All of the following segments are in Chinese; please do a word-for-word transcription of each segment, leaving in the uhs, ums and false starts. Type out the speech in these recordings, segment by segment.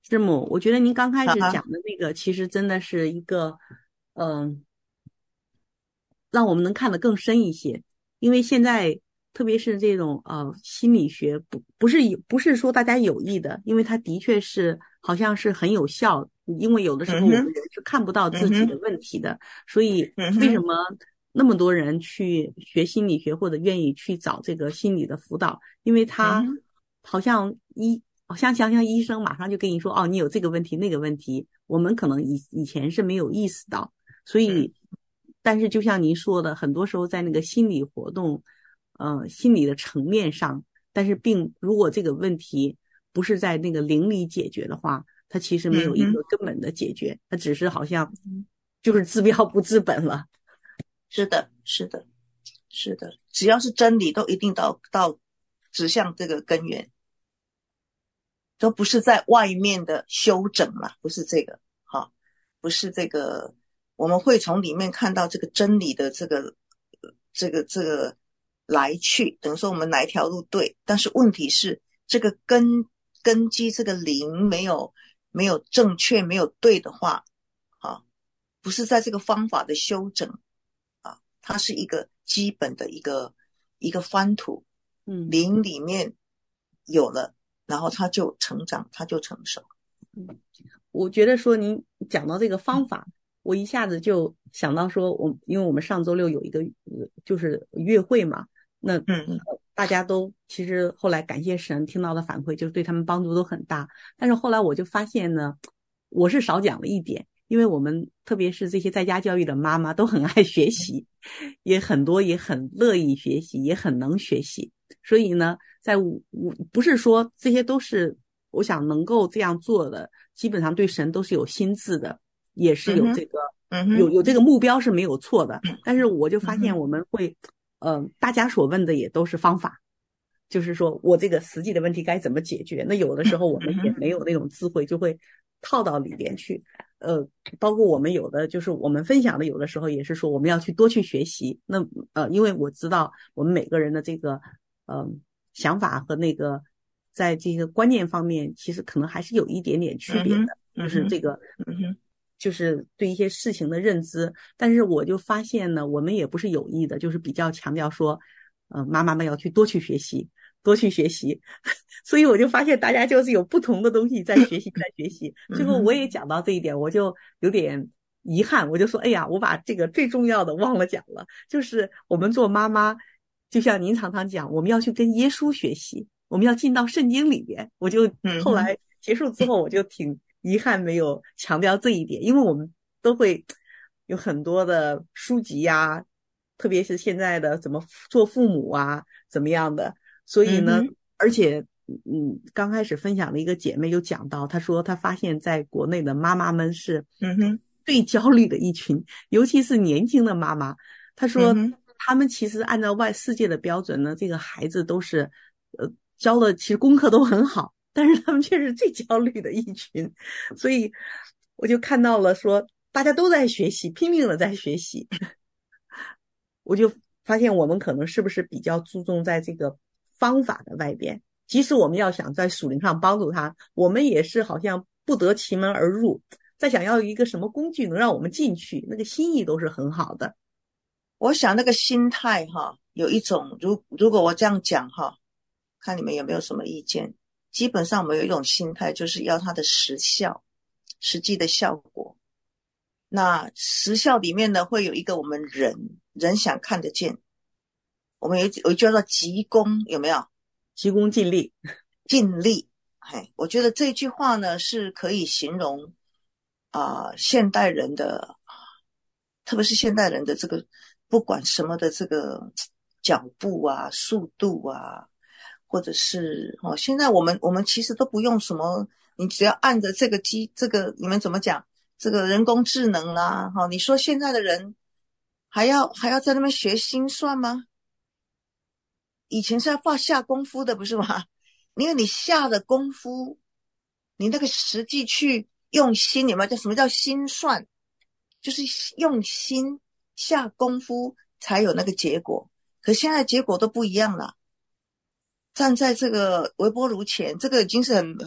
师母，我觉得您刚开始啊， 讲的那个，其实真的是一个，嗯、让我们能看得更深一些。因为现在，特别是这种呃心理学，不不是有不是说大家有意的，因为它的确是好像是很有效。因为有的时候我们嗯哼， 人是看不到自己的嗯哼， 问题的，所以嗯哼， 为什么那么多人去学心理学或者愿意去找这个心理的辅导？因为他嗯哼， 好像医，好像想想医生马上就跟你说，哦，你有这个问题那个问题，我们可能以以前是没有意识到。所嗯以，但是就像您说的，很多时候在那个心理活动，呃，心理的层面上，但是并如果这个问题不是在那个灵里解决的话，它其实没有一嗯哼， 个根本的解决，它只是好像嗯哼， 就是治标不治本了。 是的，是的，是的，只要是真理，都一定到到指向这个根源，都不是在外面的修整嘛，不是这个，哈，不是这个，我们会从里面看到这个真理的这个这个这个来去，等于说我们哪一条路对，但是问题是这个根根基这个灵没有没有正确没有对的话，啊，不是在这个方法的修整啊，它是一个基本的一个一个翻土， 嗯。 灵里面有了，然后它就成长，它就成熟。 我觉得说您讲到这个方法，我一下子就想到说，我因为我们上周六有一个呃就是月会嘛，那嗯呃大家都其实后来感谢神听到的反馈，就是对他们帮助都很大。但是后来我就发现呢，我是少讲了一点，因为我们特别是这些在家教育的妈妈都很爱学习，也很多也很乐意学习，也很能学习。所以呢，在我我不是说这些都是我想能够这样做的，基本上对神都是有心智的，也是嗯哼， 有这个嗯哼， 有有这个目标是没有错的。但是我就发现嗯哼， 我们会，呃，大家所问的也都是方法，就是说我这个实际的问题该怎么解决。那有的时候我们嗯哼， 也没有那种智慧，就会套到里边去。呃，包括我们有的就是我们分享的，有的时候也是说我们要去多去学习。那呃，因为我知道我们每个人的这个呃想法和那个在这个观念方面，其实可能还是有一点点区嗯哼， 别的，就嗯哼， 是这个。 嗯哼， 就是对一些事情的认知，但是我就发现呢，我们也不是有意的，就是比较强调说，呃，妈妈们要去多去学习，多去学习，所以我就发现大家就是有不同的东西在学习，在学习。最嗯哼， 后我也讲到这一点，我就有点遗憾，我就说，哎呀，我把这个最重要的忘了讲了，就是我们做妈妈，就像您常常讲，我们要去跟耶稣学习，我们要进到圣经里边。我就嗯哼， 后来结束之后，我就挺遗憾没有强调这一点，因为我们都会有很多的书籍呀、啊特别是现在的怎么做父母啊，怎么样的。所以呢， 嗯哼， 而且嗯，刚开始分享的一个姐妹就讲到，她说她发现在国内的妈妈们是嗯哼， 最焦虑的一群，尤其是年轻的妈妈。她说嗯哼， 他们其实按照外世界的标准呢，这个孩子都是呃教的，其实功课都很好，但是他们却是最焦虑的一群。所以我就看到了说，大家都在学习，拼命的在学习。我就发现我们可能是不是比较注重在这个方法的外边，即使我们要想在属灵上帮助他，我们也是好像不得其门而入，在想要一个什么工具能让我们进去，那个心意都是很好的。 我想那个心态哈，有一种，如如果我这样讲哈，看你们有没有什么意见？基本上我们有一种心态，就是要它的实效，实际的效果。那实效里面呢，会有一个我们人人想看得见，我们有有一句叫做急功，有没有？ 急功近利。 尽力。嘿，我觉得这句话呢是可以形容啊、呃现代人的，特别是现代人的这个不管什么的这个脚步啊、速度啊，或者是哦，现在我们我们其实都不用什么，你只要按着这个机，这个你们怎么讲？这个人工智能啦，哈、哦，你说现在的人还要还要在那边学心算吗？以前是要放下功夫的，不是吗？因为你下的功夫，你那个实际去用心，有没有叫什么叫心算？就是用心下功夫才有那个结果。可现在结果都不一样了。站在这个微波炉前，这个已经是很很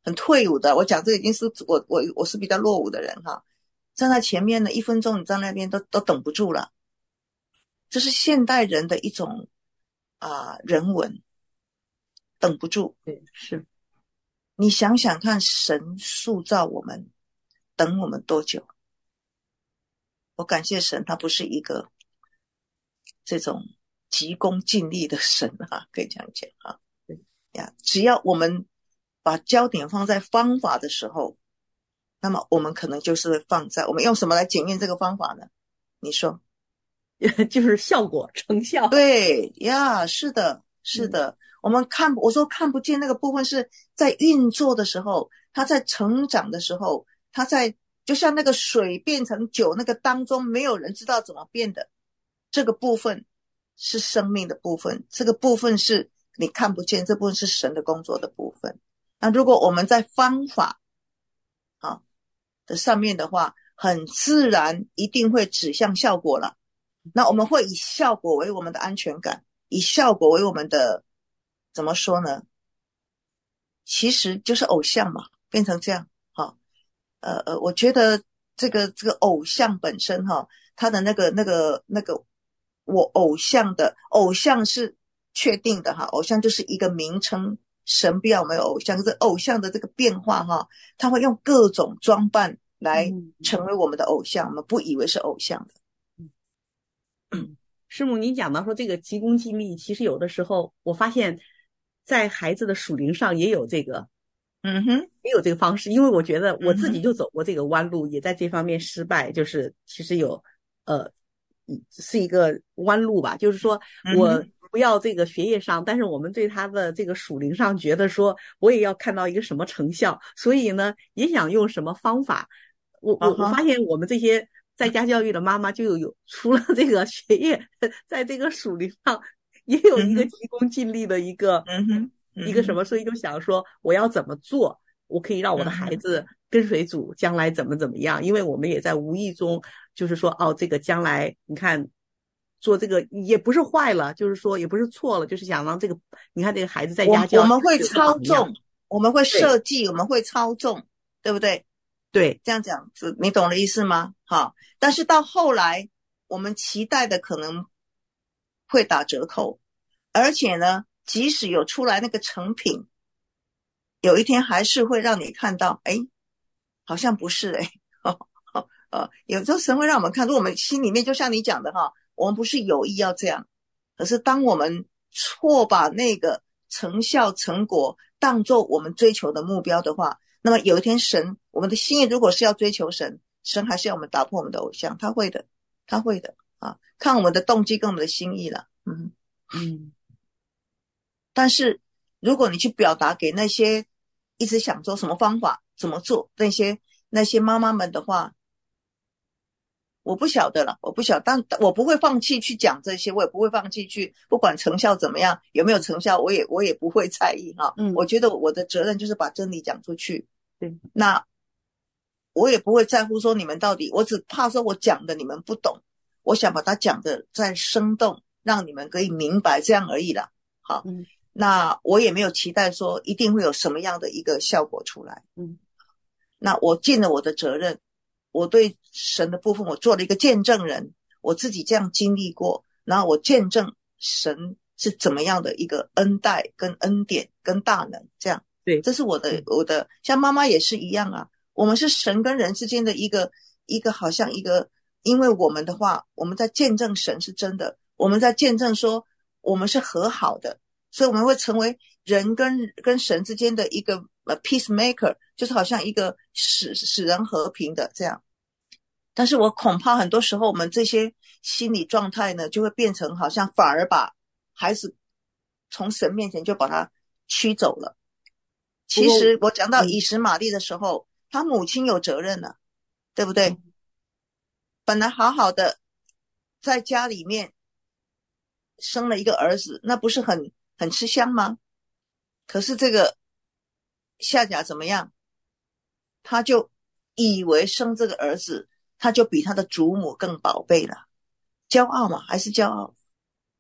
很退伍的，我讲这已经是我我我是比较落伍的人哈，站在前面呢，一分钟你在那边都都等不住了。这是现代人的一种啊、人文，等不住。 对，是。 你想想看，神塑造我们，等我们多久？我感谢神，他不是一个这种急功近利的神啊，可以这样讲啊。呀，只要我们把焦点放在方法的时候，那么我们可能就是会放在我们用什么来检验这个方法呢？你说？ 就是效果成效。 对呀，是的，是嗯， 的。我们看，我说看不见那个部分是在运作的时候，它在成长的时候，它在就像那个水变成酒那个当中，没有人知道怎么变的。这个部分是生命的部分，这个部分是你看不见，这部分是神的工作的部分。那如果我们在方法啊的上面的话，很自然一定会指向效果了。那我们会以效果为我们的安全感，以效果为我们的怎么说呢？其实就是偶像嘛，变成这样。哈，呃呃，我觉得这个这个偶像本身哈，他的那个那个那个，我偶像的偶像是确定的哈，偶像就是一个名称，神不要我们有偶像，可是偶像的这个变化哈，他会用各种装扮来嗯成为我们的偶像，我们不以为是偶像的。 嗯，师母，你讲到说这个急功近利，其实有的时候我发现，在孩子的属灵上也有这个， 嗯哼， 也有这个方式，因为我觉得我嗯哼， 自己就走过这个弯路，也在这方面失败，就是其实有，呃，是一个弯路吧，就是说我嗯哼。 不要这个学业上，但是我们对他的这个属灵上觉得说，我也要看到一个什么成效，所以呢，也想用什么方法。我我我啊哈， 发现我们这些在家教育的妈妈就有有除了这个学业，在这个属灵上也有一个嗯哼， 急功近利的一个嗯哼，嗯哼， 一个什么，所以就想说我要怎么做，我可以让我的嗯哼， 孩子跟随主，将来怎么怎么样？因为我们也在无意中，就是说哦，这个将来你看做这个也不是坏了，就是说也不是错了，就是想让这个你看这个孩子在我家教我们会有个榜样。 操纵，我们会对设计，我们会操纵，对不对？ 对， 这样讲子，你懂的意思吗？好，但是到后来，我们期待的可能会打折扣，而且呢，即使有出来那个成品，有一天还是会让你看到，哎，好像不是哎，呃，有时候神会让我们看，如果我们心里面就像你讲的哈，我们不是有意要这样，可是当我们错把那个成效成果当做我们追求的目标的话，那么有一天神，我们的心意如果是要追求神，神还是要我们打破我们的偶像，他会的，他会的啊，看我们的动机跟我们的心意了，嗯。 嗯。 但是如果你去表达给那些一直想做什么方法怎么做那些那些妈妈们的话，我不晓得了，我不晓得，但我不会放弃去讲这些，我也不会放弃去，不管成效怎么样，有没有成效，我也我也不会在意哈。 嗯， 我觉得我的责任就是把真理讲出去， 对， 那我也不会在乎说你们到底，我只怕说我讲的你们不懂，我想把它讲的再生动，让你们可以明白，这样而已啦。好， 嗯那我也没有期待说一定会有什么样的一个效果出来。 嗯那我尽了我的责任，我对神的部分我做了一个见证人，我自己这样经历过，然后我见证神是怎么样的一个恩待跟恩典跟大能，这样， 对， 这是我的嗯我的，像妈妈也是一样啊，我们是神跟人之间的一个一个好像一个，因为我们的话，我们在见证神是真的，我们在见证说我们是和好的，所以我们会成为人跟跟神之间的一个呃 peacemaker， 就是好像一个使使人和平的这样。但是我恐怕很多时候我们这些心理状态呢，就会变成好像反而把孩子从神面前就把他驱走了。其不过实我讲到以嗯实玛利的时候，他母亲有责任了，对不对？ 嗯本来好好的在家里面生了一个儿子，那不是很很吃香吗？可是这个夏甲怎么样？他就以为生这个儿子，他就比他的祖母更宝贝了，骄傲嘛，还是骄傲？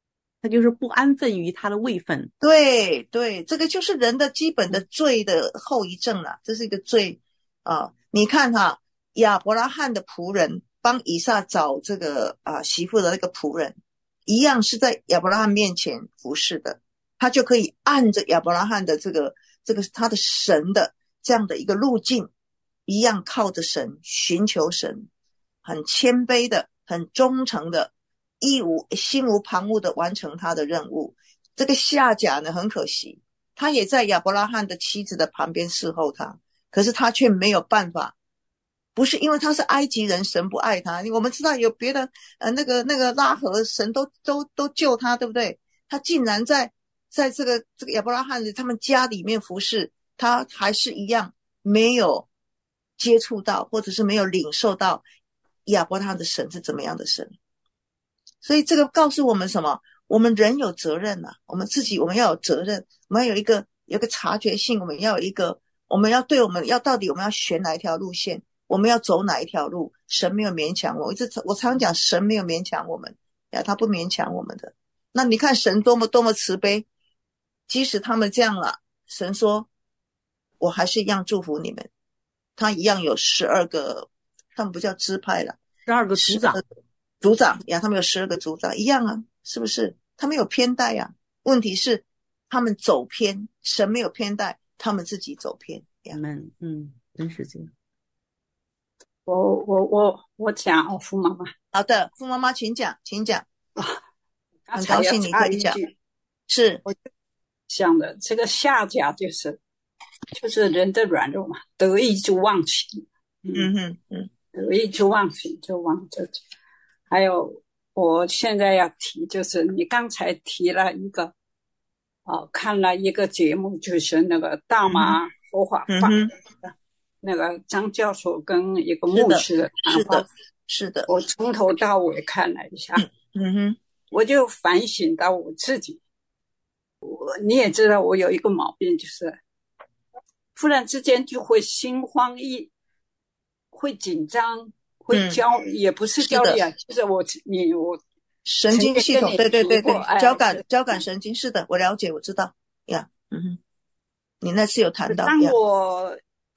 他就是不安分于他的位分。 对对，这个就是人的基本的罪的后遗症了，这是一个罪啊。你看哈，亚伯拉罕的仆人帮以撒找这个啊媳妇的那个仆人，一样是在亚伯拉罕面前服侍的，他就可以按着亚伯拉罕的这个这个他的神的这样的一个路径，一样靠着神寻求神，很谦卑的，很忠诚的，义无心无旁骛的完成他的任务。这个夏甲呢，很可惜，他也在亚伯拉罕的妻子的旁边侍候他，可是他却没有办法，不是因为他是埃及人，神不爱他。我们知道有别的，呃，那个那个拉合，神都都都救他，对不对？他竟然在在这个这个亚伯拉罕他们家里面服侍，他还是一样没有接触到，或者是没有领受到亚伯拉罕的神是怎么样的神。所以这个告诉我们什么？我们人有责任啊，我们自己我们要有责任，我们要有一个有一个察觉性，我们要有一个，我们要对我们要到底我们要选哪一条路线，我们要走哪一条路。神没有勉强我，我一直我常讲神没有勉强我们呀，他不勉强我们的。那你看神多么多么慈悲，即使他们这样了，神说我还是一样祝福你们。他一样有十二个，他们不叫支派了， 十二个族长， 族长呀，他们有十二个族长，一样啊，是不是？他们有偏待啊，问题是他们走偏，神没有偏待，他们自己走偏呀。 嗯嗯，真是这样。 我我我我讲哦，傅妈妈。 好的，傅妈妈，请讲，请讲。 啊， 很高兴你可以讲。是， 我想的这个下家就是就是人的软弱嘛，得意就忘形。 嗯哼嗯， 得意就忘形，就忘这。还有，我现在要提，就是你刚才提了一个，哦，看了一个节目，就是那个大马佛法法、嗯、那个张教授跟一个牧师的谈话， 是的，是的， 我从头到尾看了一下， 嗯哼， 我就反省到我自己。我你也知道，我有一个毛病，就是忽然之间就会心慌意，会紧张。会焦、嗯、也不是焦虑啊，就是我你我神经系统，对对对对，交感交感神经，是的，我了解，我知道呀，嗯哼，你那次有谈到。 当我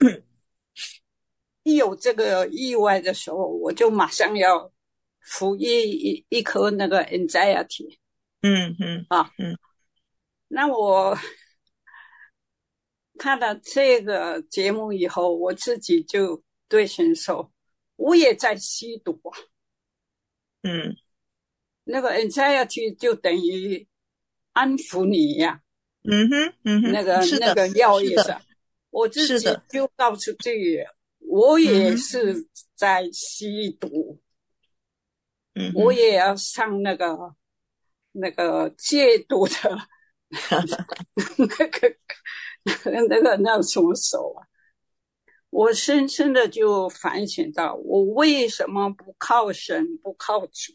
一有这个意外的时候，我就马上要服一一一颗那个 anxiety， 嗯嗯啊嗯， 那我看了这个节目以后，我自己就对神说。我也在吸毒啊， 嗯， 那个 anxiety 就等于安抚你一样， 嗯哼，嗯哼， 那个那个药也是，我自己就告诉自己，我也是在吸毒， 嗯， 我也要上那个那个戒毒的那个那个那什么手啊。我深深的就反省到，我为什么不靠神，不靠主？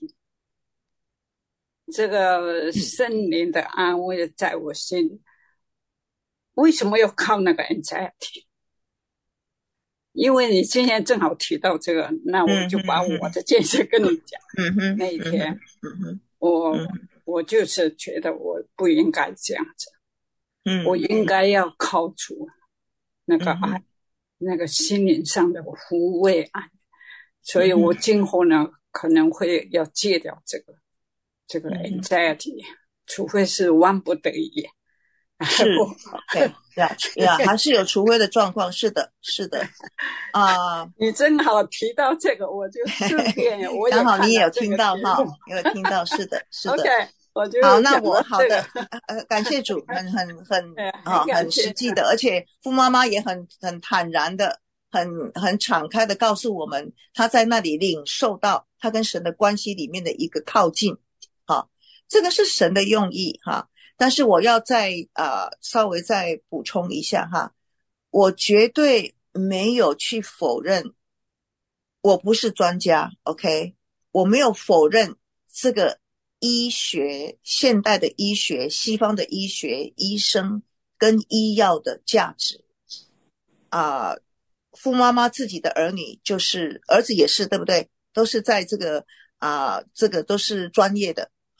这个圣灵的安慰在我心里，为什么要靠那个 anxiety？ 因为你今天正好提到这个，那我就把我的见识跟你讲。 嗯哼， 那一天， 嗯哼， 我、 嗯、 我就是觉得我不应该这样子， 嗯， 我应该要靠主那个爱。嗯，那个心灵上的抚慰爱，所以我今后呢、嗯、可能会要戒掉这个这个 anxiety，、嗯、除非是万不得已。 是 ，OK， 呀呀，还是有除非的状况，是的，是的，啊、uh, 你正好提到这个，我就顺便我也刚好你也有听到哈，有听到，是的，是的。 OK， 我就好，那我好的，呃，感谢主，很很很啊，很实际的，而且傅妈妈也很很坦然的，很很敞开的告诉我们，她在那里领受到她跟神的关系里面的一个靠近，好，这个是神的用意哈。但是我要再呃稍微再补充一下哈，我绝对没有去否认，我不是专家 ，OK， 我没有否认这个医学，现代的医学，西方的医学，医生跟医药的价值啊、呃，傅妈妈自己的儿女就是儿子也是对不对？都是在这个啊、呃，这个都是专业的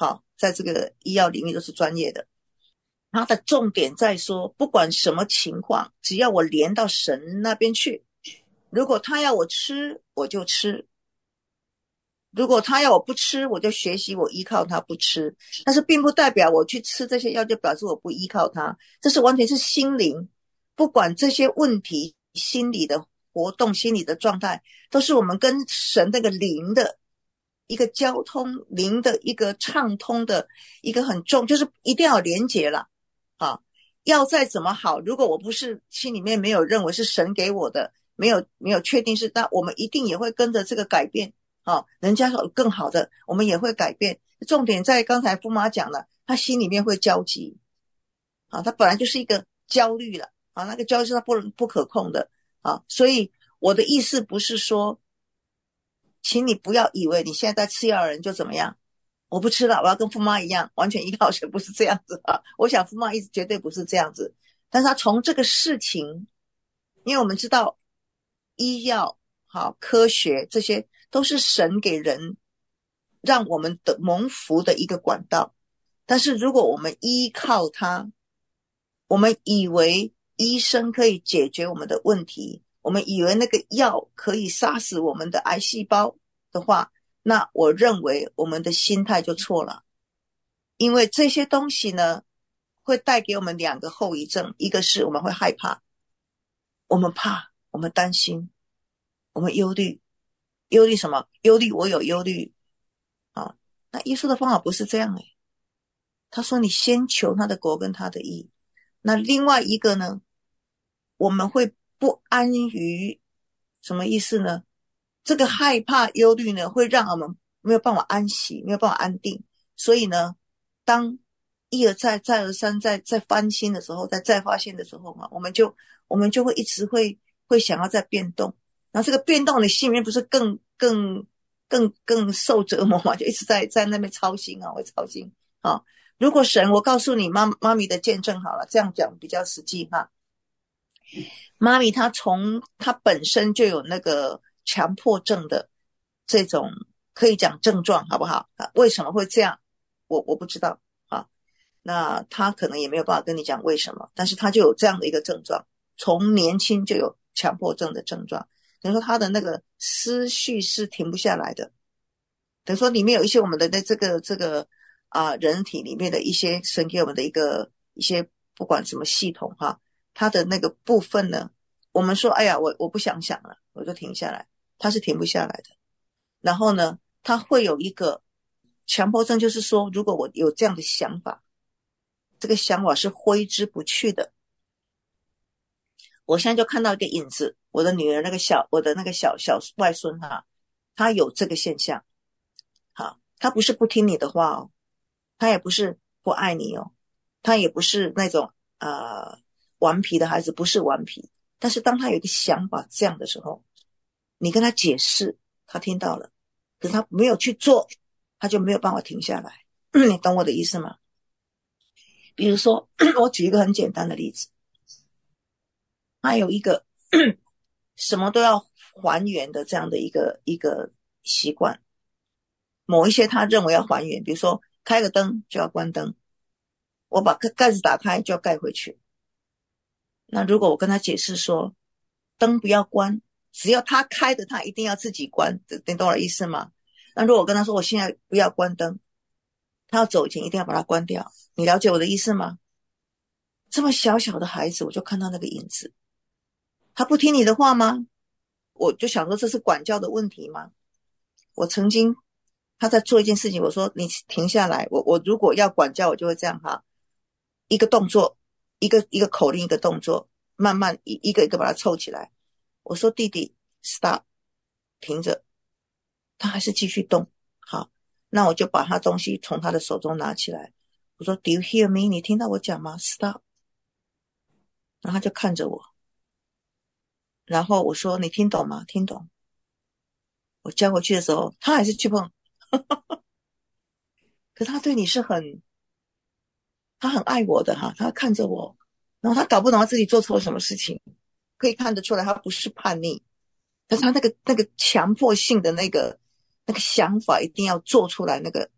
好，在这个医药领域都是专业的。它的重点在说，不管什么情况，只要我连到神那边去，如果他要我吃，我就吃；如果他要我不吃，我就学习我依靠他不吃。但是并不代表我去吃这些药就表示我不依靠他，这是完全是心灵。不管这些问题，心理的活动、心理的状态，都是我们跟神那个灵的一个交通，灵的一个畅通的一个很重，就是一定要连结了啊！药再怎么好，如果我不是心里面没有认为是神给我的，没有没有确定是，那我们一定也会跟着这个改变啊！人家有更好的，我们也会改变。重点在刚才驸马讲了，他心里面会焦急啊，他本来就是一个焦虑了啊，那个焦虑是他不不可控的啊，所以我的意思不是说，请你不要以为你现在在吃药的人就怎么样。我不吃了，我要跟驸妈一样，完全依靠神，不是这样子啊！我想驸妈一直绝对不是这样子，但是他从这个事情，因为我们知道医药、好科学这些都是神给人让我们的蒙福的一个管道，但是如果我们依靠它，我们以为医生可以解决我们的问题，我们以为那个药可以杀死我们的癌细胞的话，那我认为我们的心态就错了。因为这些东西呢，会带给我们两个后遗症，一个是我们会害怕，我们怕，我们担心，我们忧虑。忧虑什么？忧虑我有忧虑啊。那耶稣的方法不是这样诶，他说你先求他的国跟他的义。那另外一个呢，我们会不安于，什么意思呢？这个害怕忧虑呢，会让我们没有办法安息，没有办法安定。所以呢，当一而再再而三再再翻新的时候，再再发现的时候嘛，我们就我们就会一直会会想要再变动。然后这个变动，你心里面不是更更更更受折磨嘛？就一直在在那边操心啊，会操心啊。如果神，我告诉你妈妈咪的见证好了，这样讲比较实际哈。妈咪她从她本身就有那个强迫症的这种可以讲症状，好不好？为什么会这样？我我不知道啊。那她可能也没有办法跟你讲为什么，但是她就有这样的一个症状，从年轻就有强迫症的症状。等于说她的那个思绪是停不下来的。等于说里面有一些我们的这个这个啊人体里面的一些神给我们的一个一些不管什么系统哈。他的那个部分呢，我们说哎呀我我不想想了，我就停下来，他是停不下来的。然后呢，他会有一个强迫症，就是说如果我有这样的想法，这个想法是挥之不去的。我现在就看到一个影子，我的女儿那个小我的那个小小外孙哈，他有这个现象。好，他不是不听你的话哦，他也不是不爱你哦，他也不是那种呃顽皮的孩子，不是顽皮。但是当他有一个想法这样的时候，你跟他解释，他听到了，可是他没有去做，他就没有办法停下来。你懂我的意思吗？比如说我举一个很简单的例子，他有一个什么都要还原的这样的一个一个习惯，某一些他认为要还原，比如说开个灯就要关灯，我把盖子打开就要盖回去。那如果我跟他解释说灯不要关，只要他开的他一定要自己关，你懂我的意思吗？那如果我跟他说我现在不要关灯，他要走以前一定要把它关掉，你了解我的意思吗？这么小小的孩子，我就看到那个影子，他不听你的话吗？我就想说这是管教的问题吗？我曾经他在做一件事情，我说你停下来，我我如果要管教我就会这样哈，一个动作一个一个口令一个动作，慢慢一一个一个把它凑起来。我说弟弟 stop 停着，他还是继续动。好，那我就把他东西从他的手中拿起来，我说 Do you hear me？ 你听到我讲吗？ Stop。 然后他就看着我，然后我说你听懂吗？听懂。我交回去的时候他还是去碰可是他对你是很他很爱我的哈，他看着我，然后他搞不懂他自己做错了什么事情，可以看得出来他不是叛逆，但是他那个那个强迫性的那个那个想法一定要做出来，那个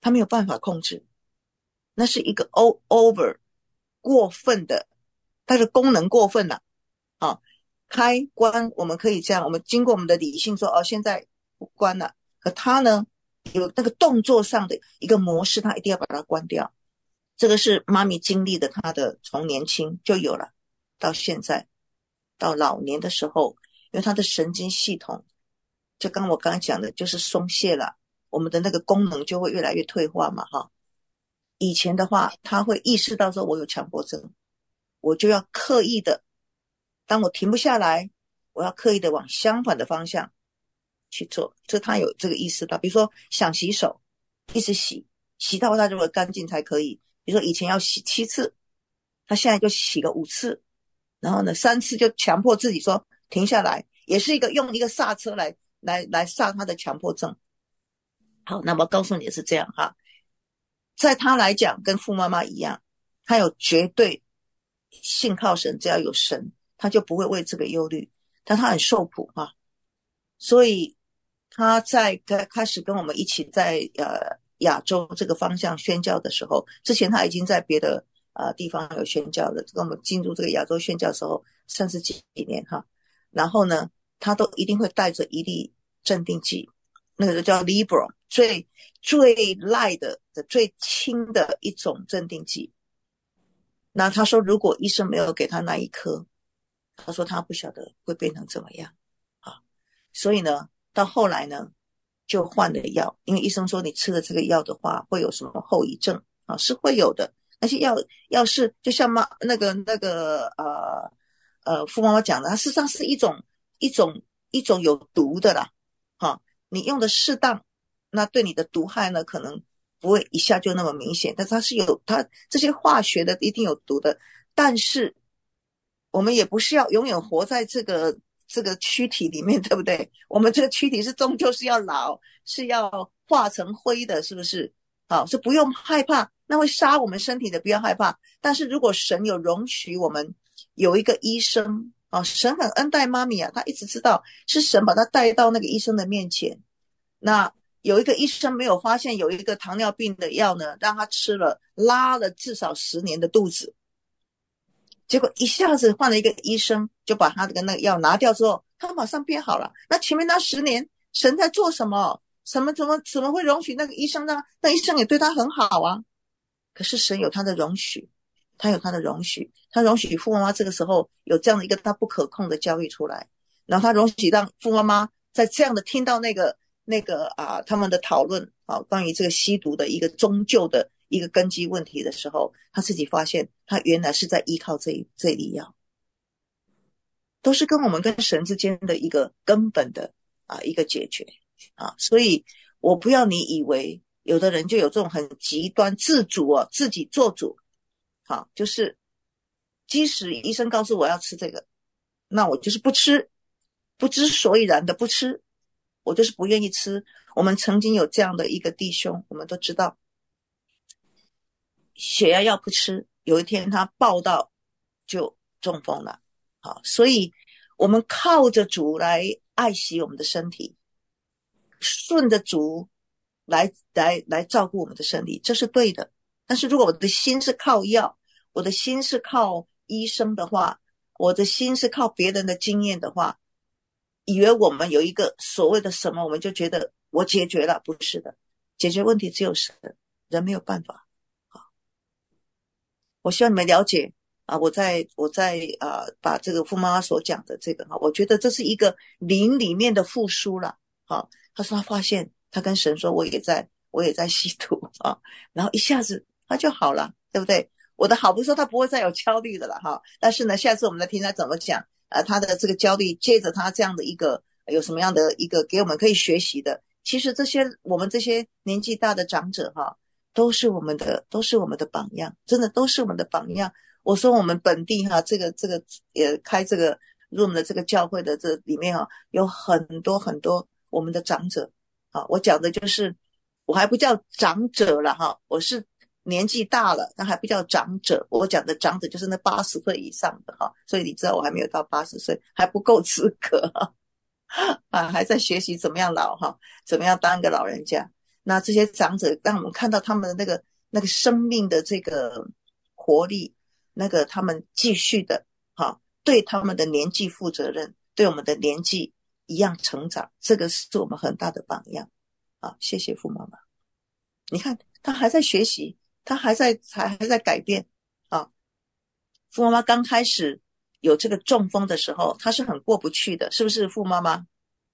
他没有办法控制，那是一个 over 过分的，它的功能过分了啊。开关我们可以这样，我们经过我们的理性说哦，现在不关了，可他呢有那个动作上的一个模式，他一定要把它关掉。这个是妈咪经历的，他的从年轻就有了，到现在到老年的时候，因为他的神经系统就刚我刚才讲的就是松懈了，我们的那个功能就会越来越退化嘛哈。以前的话他会意识到说我有强迫症，我就要刻意的，当我停不下来，我要刻意的往相反的方向去做，这他有这个意识到。比如说想洗手，一直洗，洗到他就会干净才可以。比如说以前要洗七次，他现在就洗个五次，然后呢三次就强迫自己说停下来，也是一个用一个刹车来来来刹他的强迫症。好，那我告诉你是这样哈，在他来讲跟父妈妈一样，他有绝对信靠神，只要有神他就不会为这个忧虑，但他很受苦哈。所以他在开始跟我们一起在呃亚洲这个方向宣教的时候，之前他已经在别的呃地方有宣教了，跟我们进入这个亚洲宣教的时候三十几年哈。然后呢他都一定会带着一粒镇定剂，那个叫 Libro， 最最 light 的最轻的一种镇定剂。那他说如果医生没有给他那一颗，他说他不晓得会变成怎么样啊。所以呢到后来呢就换了药，因为医生说你吃了这个药的话会有什么后遗症啊，是会有的。那些药药是就像妈那个那个呃呃父妈妈讲的，它事实上是一种一种一种有毒的啦哈。你用的适当，那对你的毒害呢可能不会一下就那么明显，但它是有它这些化学的一定有毒的。但是我们也不是要永远活在这个这个躯体里面，对不对？我们这个躯体是终究是要老，是要化成灰的，是不是？好，是不用害怕，那会杀我们身体的不要害怕。但是如果神有容许我们有一个医生啊，神很恩待妈咪啊，他一直知道是神把他带到那个医生的面前。那有一个医生没有发现有一个糖尿病的药呢，让他吃了拉了至少十年的肚子，结果一下子换了一个医生，就把他的那个药拿掉之后，他马上变好了。那前面那十年神在做什么？什么怎么怎么会容许那个医生呢？那医生也对他很好啊。可是神有他的容许，他有他的容许，他容许父妈妈这个时候有这样的一个他不可控的教育出来，然后他容许让父妈妈在这样的听到那个那个啊他们的讨论啊关于这个吸毒的一个终究的一个根基问题的时候，他自己发现他原来是在依靠这一这一粒药，都是跟我们跟神之间的一个根本的啊一个解决啊。所以我不要你以为有的人就有这种很极端自主哦，自己做主，好，就是即使医生告诉我要吃这个，那我就是不吃，不知所以然的不吃，我就是不愿意吃。我们曾经有这样的一个弟兄，我们都知道血压药不吃，有一天他爆到就中风了。好，所以我们靠着主来爱惜我们的身体，顺着主来来来照顾我们的身体，这是对的。但是如果我的心是靠药，我的心是靠医生的话，我的心是靠别人的经验的话，以为我们有一个所谓的什么，我们就觉得我解决了，不是的，解决问题只有神，人没有办法。我希望你们了解啊，我在我在啊把这个傅妈妈所讲的这个哈，我觉得这是一个灵里面的复苏了。好，他说他发现他跟神说我也在我也在吸毒啊，然后一下子他就好了，对不对？我的好不是说他不会再有焦虑的了哈，但是呢，下次我们来听他怎么讲啊，他的这个焦虑借着他这样的一个有什么样的一个给我们可以学习的。其实这些我们这些年纪大的长者哈，都是我们的都是我们的榜样，真的都是我们的榜样。我说我们本地哈，这个这个呃开这个 room 的这个教会的这里面哈，有很多很多我们的长者啊。我讲的就是我还不叫长者了哈，我是年纪大了，那还不叫长者。我讲的长者就是那八十岁以上的哈，所以你知道我还没有到八十岁，还不够资格哈啊，还在学习怎么样老哈，怎么样当个老人家。 那这些长者让我们看到他们的那个那个生命的这个活力，那个他们继续的哈，对他们的年纪负责任，对我们的年纪一样成长，这个是我们很大的榜样啊！谢谢傅妈妈，你看她还在学习，她还在还还在改变啊！傅妈妈刚开始有这个中风的时候，她是很过不去的，是不是傅妈妈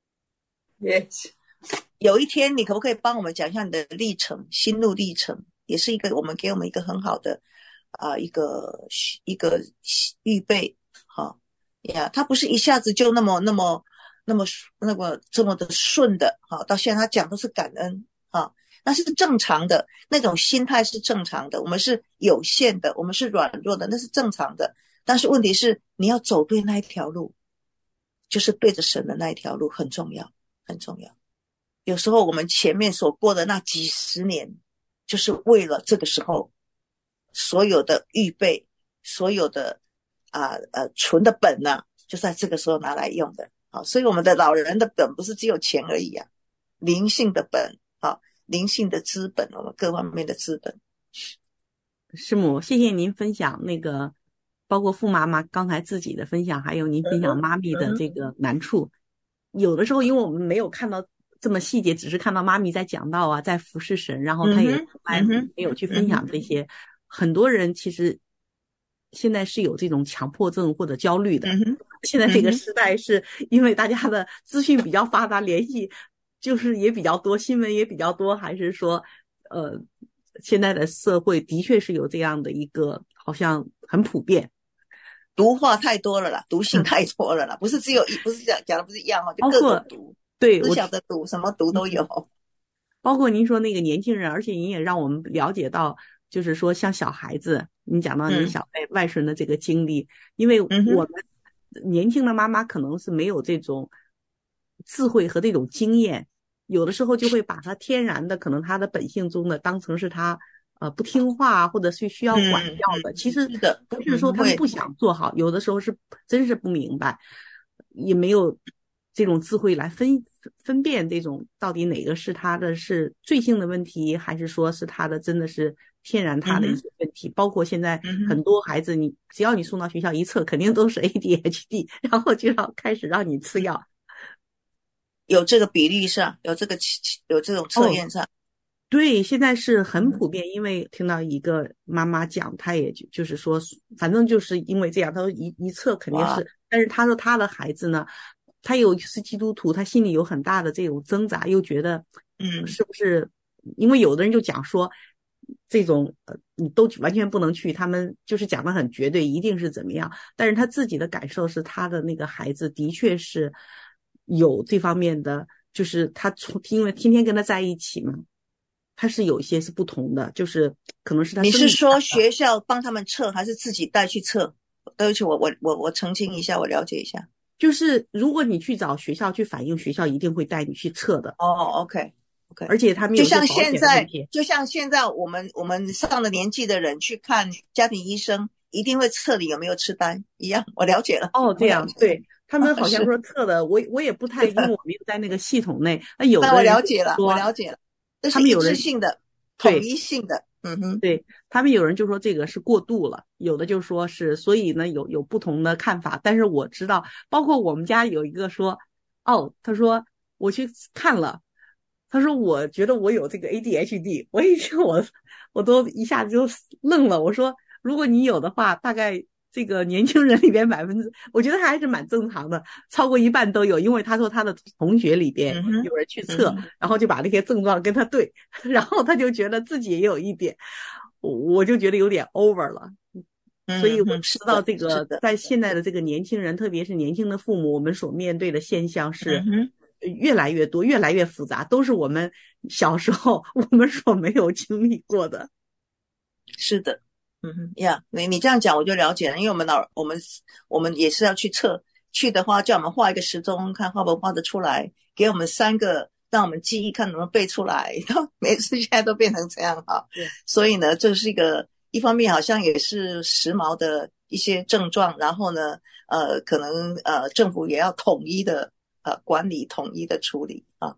？Yes。 有一天，你可不可以帮我们讲一下你的历程，心路历程，也是一个我们给我们一个很好的啊、呃、一个一个预备，好呀，他不是一下子就那么那么那么那么这么的顺的，好，到现在他讲都是感恩啊，那是正常的，那种心态是正常的，我们是有限的，我们是软弱的，那是正常的，但是问题是你要走对那一条路，就是对着神的那一条路很重要，很重要。有时候我们前面所过的那几十年，就是为了这个时候所有的预备，所有的啊呃存的本呢、啊，就在这个时候拿来用的。好，所以我们的老人的本不是只有钱而已啊，灵性的本啊，灵性的资本，我们各方面的资本。 师母，谢谢您分享那个，包括傅妈妈刚才自己的分享，还有您分享妈咪的这个难处。有的时候，因为我们没有看到这么细节，只是看到妈咪在讲道啊，在服侍神，然后她也从来没有去分享这些。嗯、很多人其实现在是有这种强迫症或者焦虑的。嗯、现在这个时代是因为大家的资讯比较发达，联系就是也比较多，新闻也比较多，还是说呃？现在的社会的确是有这样的一个，好像很普遍， 毒化太多了啦，毒性太多了啦，不是只有一，不是讲讲的不是一样哈，就各种毒， 对， 思想的毒，什么毒都有。 包括您说那个年轻人，而且您也让我们了解到，就是说像小孩子，你讲到您小外外孙的这个经历，嗯、因为我们年轻的妈妈可能是没有这种智慧和这种经验。有的时候就会把他天然的，可能他的本性中的当成是他呃不听话或者是需要管教的， 嗯、 其实是的， 不是说他们不想做好，嗯、有的时候是真是不明白，也没有这种智慧来分分辨这种到底哪个是他的是罪性的问题，还是说是他的真的是天然他的一些问题。嗯、包括现在很多孩子，你只要你送到学校一测，肯定都是 A D H D， 然后就要开始让你吃药。 有这个比例上，有这个有这种测验上、哦， 对，现在是很普遍。因为听到一个妈妈讲，她也就就是说，反正就是因为这样，她说一一测肯定是，但是她说她的孩子呢，他有是基督徒，他心里有很大的这种挣扎，又觉得，嗯，是不是？因为有的人就讲说，这种呃，你都完全不能去，他们就是讲得很绝对，一定是怎么样。但是他自己的感受是，他的那个孩子的确是。有这方面的，就是他从因为天天跟他在一起嘛，他是有一些是不同的，就是可能是他。 你是说学校帮他们测，还是自己带去测？对不起，我我我我澄清一下，我了解一下。 就是如果你去找学校去反映，学校一定会带你去测的。 哦 ，OK OK， 而且他们有就像现在，就像现在我们我们上了年纪的人去看家庭医生，一定会测你有没有痴呆一样。我了解了。 哦，这样对。他们好像说测的，我我也不太，因为我没有在那个系统内。那有的人那我了解了，我了解了，这是一致性的、统一性的。嗯哼， 对他们有人就说这个是过度了，有的就说是，所以呢有有不同的看法。但是我知道，包括我们家有一个说，哦，他说我去看了，他说我觉得我有这个 A D H D， 我一听我我都一下子就愣了。我说如果你有的话，大概。这个年轻人里边百分之，我觉得还是蛮正常的，超过一半都有。因为他说他的同学里边有人去测，嗯、然后就把那些症状跟他对，然后他就觉得自己也有一点，我就觉得有点 over 了。 嗯、 所以我知道这个在现在的这个年轻人，特别是年轻的父母，我们所面对的现象是越来越多，越来越复杂，都是我们小时候我们所没有经历过的。 是的。嗯哼呀，你你这样讲我就了解了，因为我们老我们我们也是要去测，去的话叫我们画一个时钟，看画不画得出来，给我们三个，让我们记忆看能不能背出来。每次现在都变成这样哈，所以呢，这是一个一方面好像也是时髦的一些症状，然后呢，呃，可能呃政府也要统一的呃管理，统一的处理啊。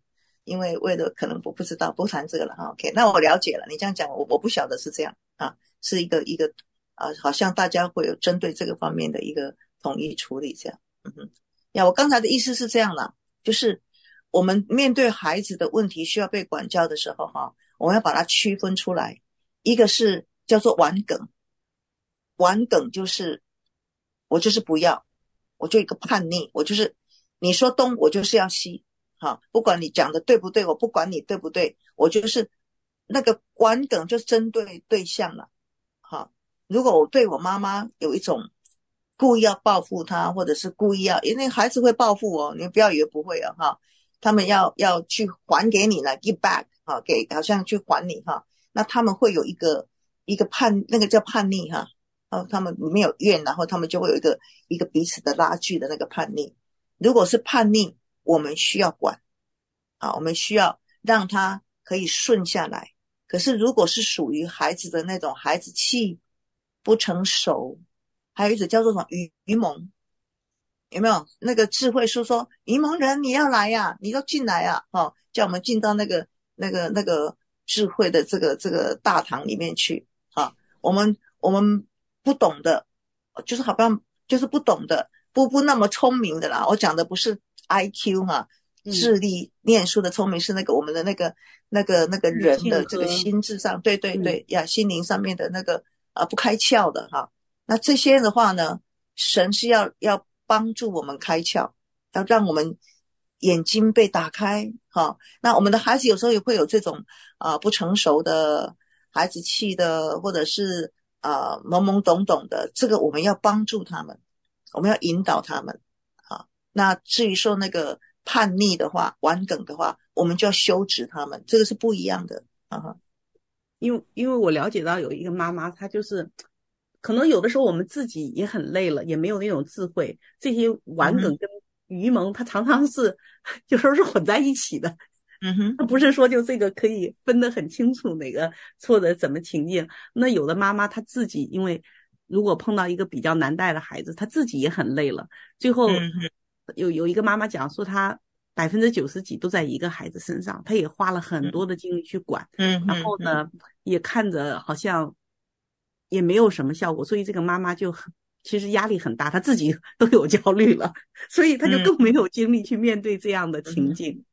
因为为了可能我不知道，不谈这个了哈。OK，那我了解了，你这样讲我我不晓得是这样啊，是一个一个啊，好像大家会有针对这个方面的一个统一处理这样。嗯哼，呀，我刚才的意思是这样啦，就是我们面对孩子的问题需要被管教的时候哈，我们要把它区分出来，一个是叫做顽梗，顽梗就是我就是不要，我就一个叛逆，我就是你说东我就是要西，好，不管你讲的对不对，我不管你对不对，我就是那个顽梗就针对对象了。好，如果我对我妈妈有一种故意要报复她，或者是故意要，因为孩子会报复哦，你不要以为不会啊哈，他们要要去还给你了 give back 哈，给好像去还你哈，那他们会有一个一个叛，那个叫叛逆哈，然后他们里面有怨，然后他们就会有一个一个彼此的拉锯的那个叛逆。如果是叛逆，我们需要管啊，我们需要让他可以顺下来。可是如果是属于孩子的那种孩子气不成熟，还有一种叫做什么愚愚蒙，有没有那个智慧书说愚蒙人你要来呀、啊，你要进来啊，哦，叫我们进到那个那个那个智慧的这个这个大堂里面去啊。我们我们不懂的，就是好像就是不懂的，不不那么聪明的啦。我讲的不是 I Q 哈、啊，智力念书的聪明是那个我们的那个那个那个人的这个心智上，对对对呀，心灵上面的那个啊不开窍的哈。那这些的话呢，神是要要帮助我们开窍，要让我们眼睛被打开哈。那我们的孩子有时候也会有这种啊、呃、不成熟的孩子气的，或者是啊、呃、懵懵懂懂的，这个我们要帮助他们，我们要引导他们啊。那至于说那个叛逆的话，顽梗的话，我们就要修止他们，这个是不一样的啊。 因为因为我了解到有一个妈妈，她就是可能有的时候我们自己也很累了，也没有那种智慧，这些顽梗跟愚蒙，它常常是有时候是混在一起的。 嗯哼， 它不是说就这个可以分得很清楚哪个错的怎么情境。那有的妈妈她自己，因为如果碰到一个比较难带的孩子，她自己也很累了。最后有有一个妈妈讲说，她百分之九十几都在一个孩子身上，她也花了很多的精力去管， 嗯， 然后呢，也看着好像也没有什么效果，所以这个妈妈就很其实压力很大，她自己都有焦虑了，所以她就更没有精力去面对这样的情境。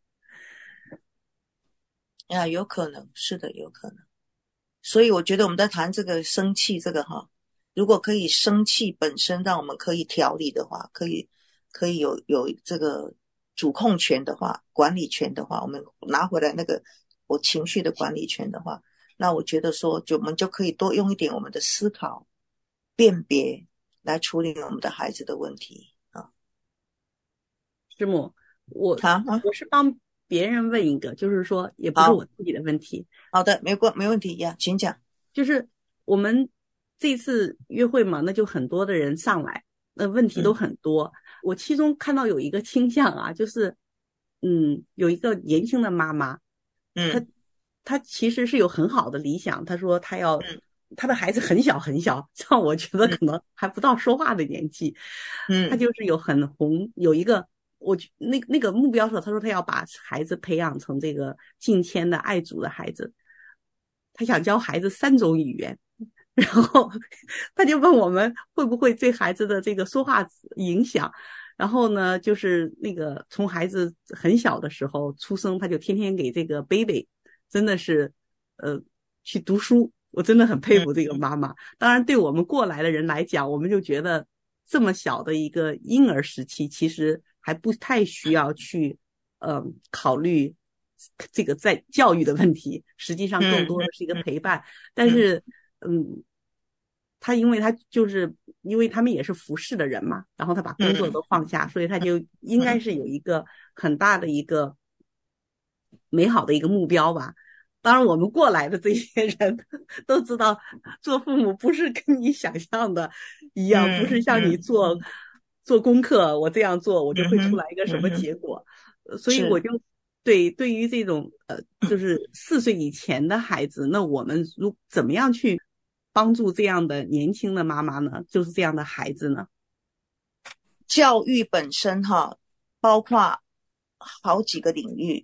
呀，有可能是的，有可能。所以我觉得我们在谈这个生气这个哈，如果可以生气本身让我们可以调理的话，可以可以有有这个主控权的话，管理权的话，我们拿回来那个我情绪的管理权的话，那我觉得说就我们就可以多用一点我们的思考辨别来处理我们的孩子的问题啊。 师母，我好， 我是帮别人问一个，就是说也不是我自己的问题。 好的，没关没问题呀，请讲。 就是我们这次约会嘛，那就很多的人上来，那问题都很多。嗯、我其中看到有一个倾向啊，就是嗯，有一个年轻的妈妈， 嗯， 她她其实是有很好的理想，她说她要。嗯他的孩子很小很小，让我觉得可能还不到说话的年纪。嗯，他就是有很红，有一个我那那个目标说，他说他要把孩子培养成这个敬谦的爱主的孩子，他想教孩子三种语言，然后他就问我们会不会对孩子的这个说话影响。然后呢，就是那个从孩子很小的时候出生，他就天天给这个 baby 真的是呃去读书。我真的很佩服这个妈妈。当然对我们过来的人来讲，我们就觉得这么小的一个婴儿时期其实还不太需要去呃考虑这个在教育的问题，实际上更多的是一个陪伴。但是嗯他因为他就是因为他们也是服侍的人嘛，然后他把工作都放下，所以他就应该是有一个很大的一个美好的一个目标吧。当然我们过来的这些人都知道做父母不是跟你想象的一样，不是像你做做功课我这样做我就会出来一个什么结果。所以我就对对于这种呃就是四岁以前的孩子，那我们如怎么样去帮助这样的年轻的妈妈呢，就是这样的孩子呢？ 教育本身哈包括好几个领域，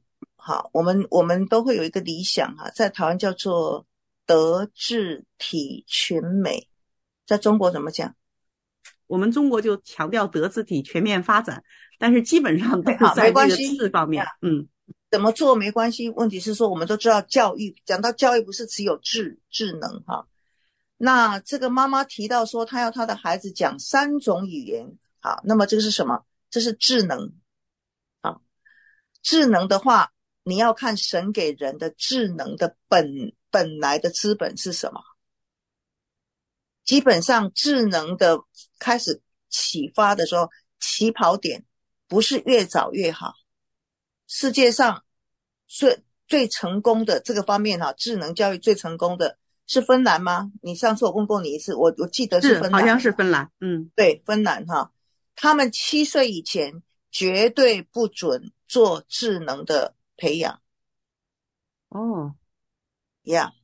好，我们我们都会有一个理想哈，在台湾叫做德智体群美，在中国怎么讲？ 我们中国就强调德智体全面发展，但是基本上都是在这个智方面。嗯， 怎么做没关系，问题是说我们都知道教育，讲到教育不是只有智智能哈。那这个妈妈提到说她要她的孩子讲三种语言，好，那么这个是什么？这是智能。好，智能的话，你要看神给人的智能的本本来的资本是什么。基本上智能的开始启发的时候，起跑点不是越早越好。世界上最最成功的这个方面哈，智能教育最成功的是芬兰吗？你上次我问过你一次，我我记得是芬兰， 好像是芬兰。嗯， 对，芬兰哈，他们七岁以前绝对不准做智能的培养。 哦， 呀、yeah ，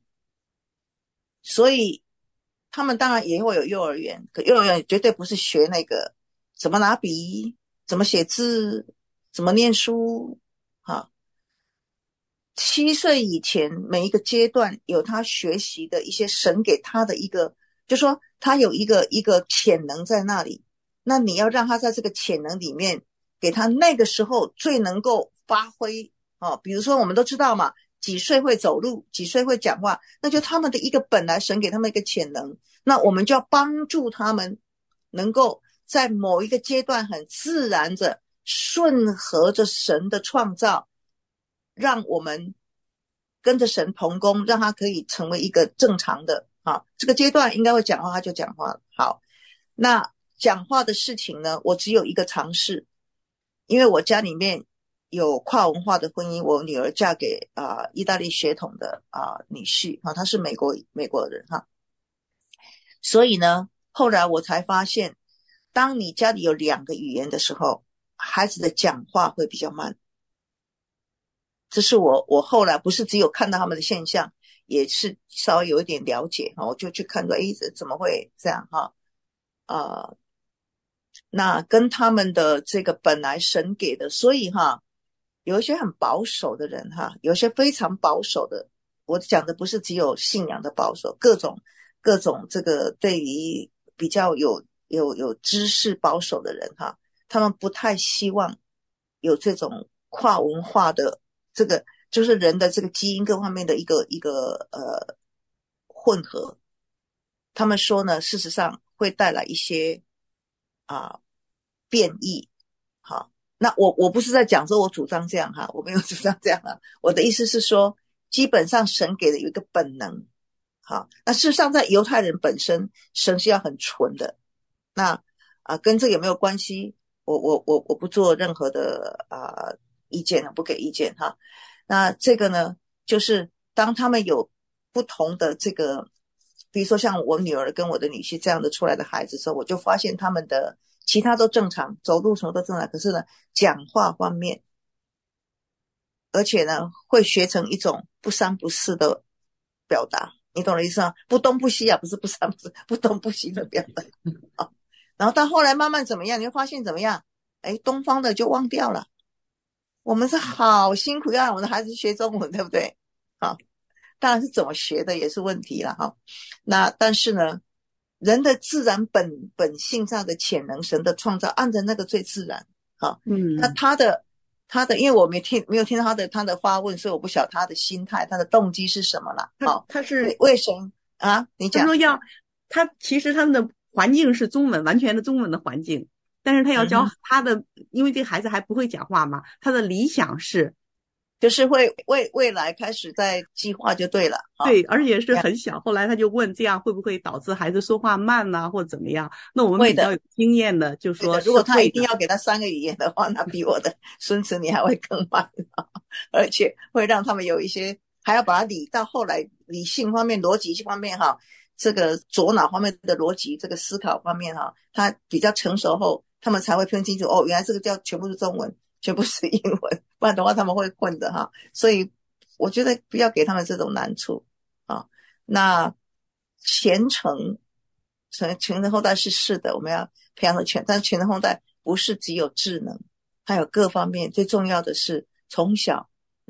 所以他们当然也会有幼儿园，可幼儿园绝对不是学那个怎么拿笔、怎么写字、怎么念书啊。七岁以前每一个阶段有他学习的一些神给他的一个，就说他有一个一个潜能在那里，那你要让他在这个潜能里面给他那个时候最能够发挥啊。比如说我们都知道嘛，几岁会走路，几岁会讲话，那就他们的一个本来神给他们一个潜能，那我们就要帮助他们能够在某一个阶段很自然的顺合着神的创造，让我们跟着神同工，让他可以成为一个正常的啊，这个阶段应该会讲话他就讲话。好，那讲话的事情呢，我只有一个尝试，因为我家里面有跨文化的婚姻，我女儿嫁给啊、呃、意大利血统的啊、呃、女婿啊，他是美国美国人哈，所以呢，后来我才发现，当你家里有两个语言的时候，孩子的讲话会比较慢。这是我我后来不是只有看到他们的现象，也是稍微有一点了解，我就去看到诶怎么会这样哈呃那跟他们的这个本来神给的，所以哈有一些很保守的人哈，有些非常保守的，我讲的不是只有信仰的保守，各种各种这个对于比较有有有知识保守的人哈，他们不太希望有这种跨文化的这个就是人的这个基因各方面的一个一个呃混合。他们说呢，事实上会带来一些啊变异。好，那我我不是在讲说我主张这样哈，我没有主张这样啊。我的意思是说，基本上神给的有一个本能。好，那事实上在犹太人本身，神是要很纯的。那啊跟这个有没有关系？我我我我不做任何的啊意见，不给意见哈。那这个呢，就是当他们有不同的这个，比如说像我女儿跟我的女婿这样的出来的孩子的时候，我就发现他们的其他都正常，走路什么都正常，可是呢讲话方面，而且呢会学成一种不三不四的表达，你懂我的意思吗？不东不西啊，不是不三不四，不东不西的表达啊。然后到后来慢慢怎么样，你会发现怎么样，哎，东方的就忘掉了。我们是好辛苦要让我们的孩子学中文，对不对？好，当然是怎么学的也是问题了哈。那但是呢，人的自然本本性上的潜能，神的创造，按着那个最自然。好， 嗯， 那他的他的，因为我没听没有听到他的他的发问，所以我不晓得他的心态，他的动机是什么啦。好， 他是为什么啊？你讲， 他说要他其实他们的环境是中文，完全的中文的环境。但是他要教他的、嗯、因为这个孩子还不会讲话嘛，他的理想是就是会未未来开始在计划就对了。 对，而且是很小。后来他就问这样会不会导致孩子说话慢啊或者怎么样，那我们比较有经验的就说如果他一定要给他三个语言的话，那比我的孙子你还会更慢而且会让他们有一些还要把它理到后来理性方面逻辑方面哈，这个左脑方面的逻辑这个思考方面哈，他比较成熟后他们才会分清楚哦，原来这个叫全部是中文，全部是英文，不然的话他们会混的哈。所以我觉得不要给他们这种难处啊。那虔诚虔诚后代是是的，我们要培养的全，但是虔诚后代不是只有智能，还有各方面，最重要的是从小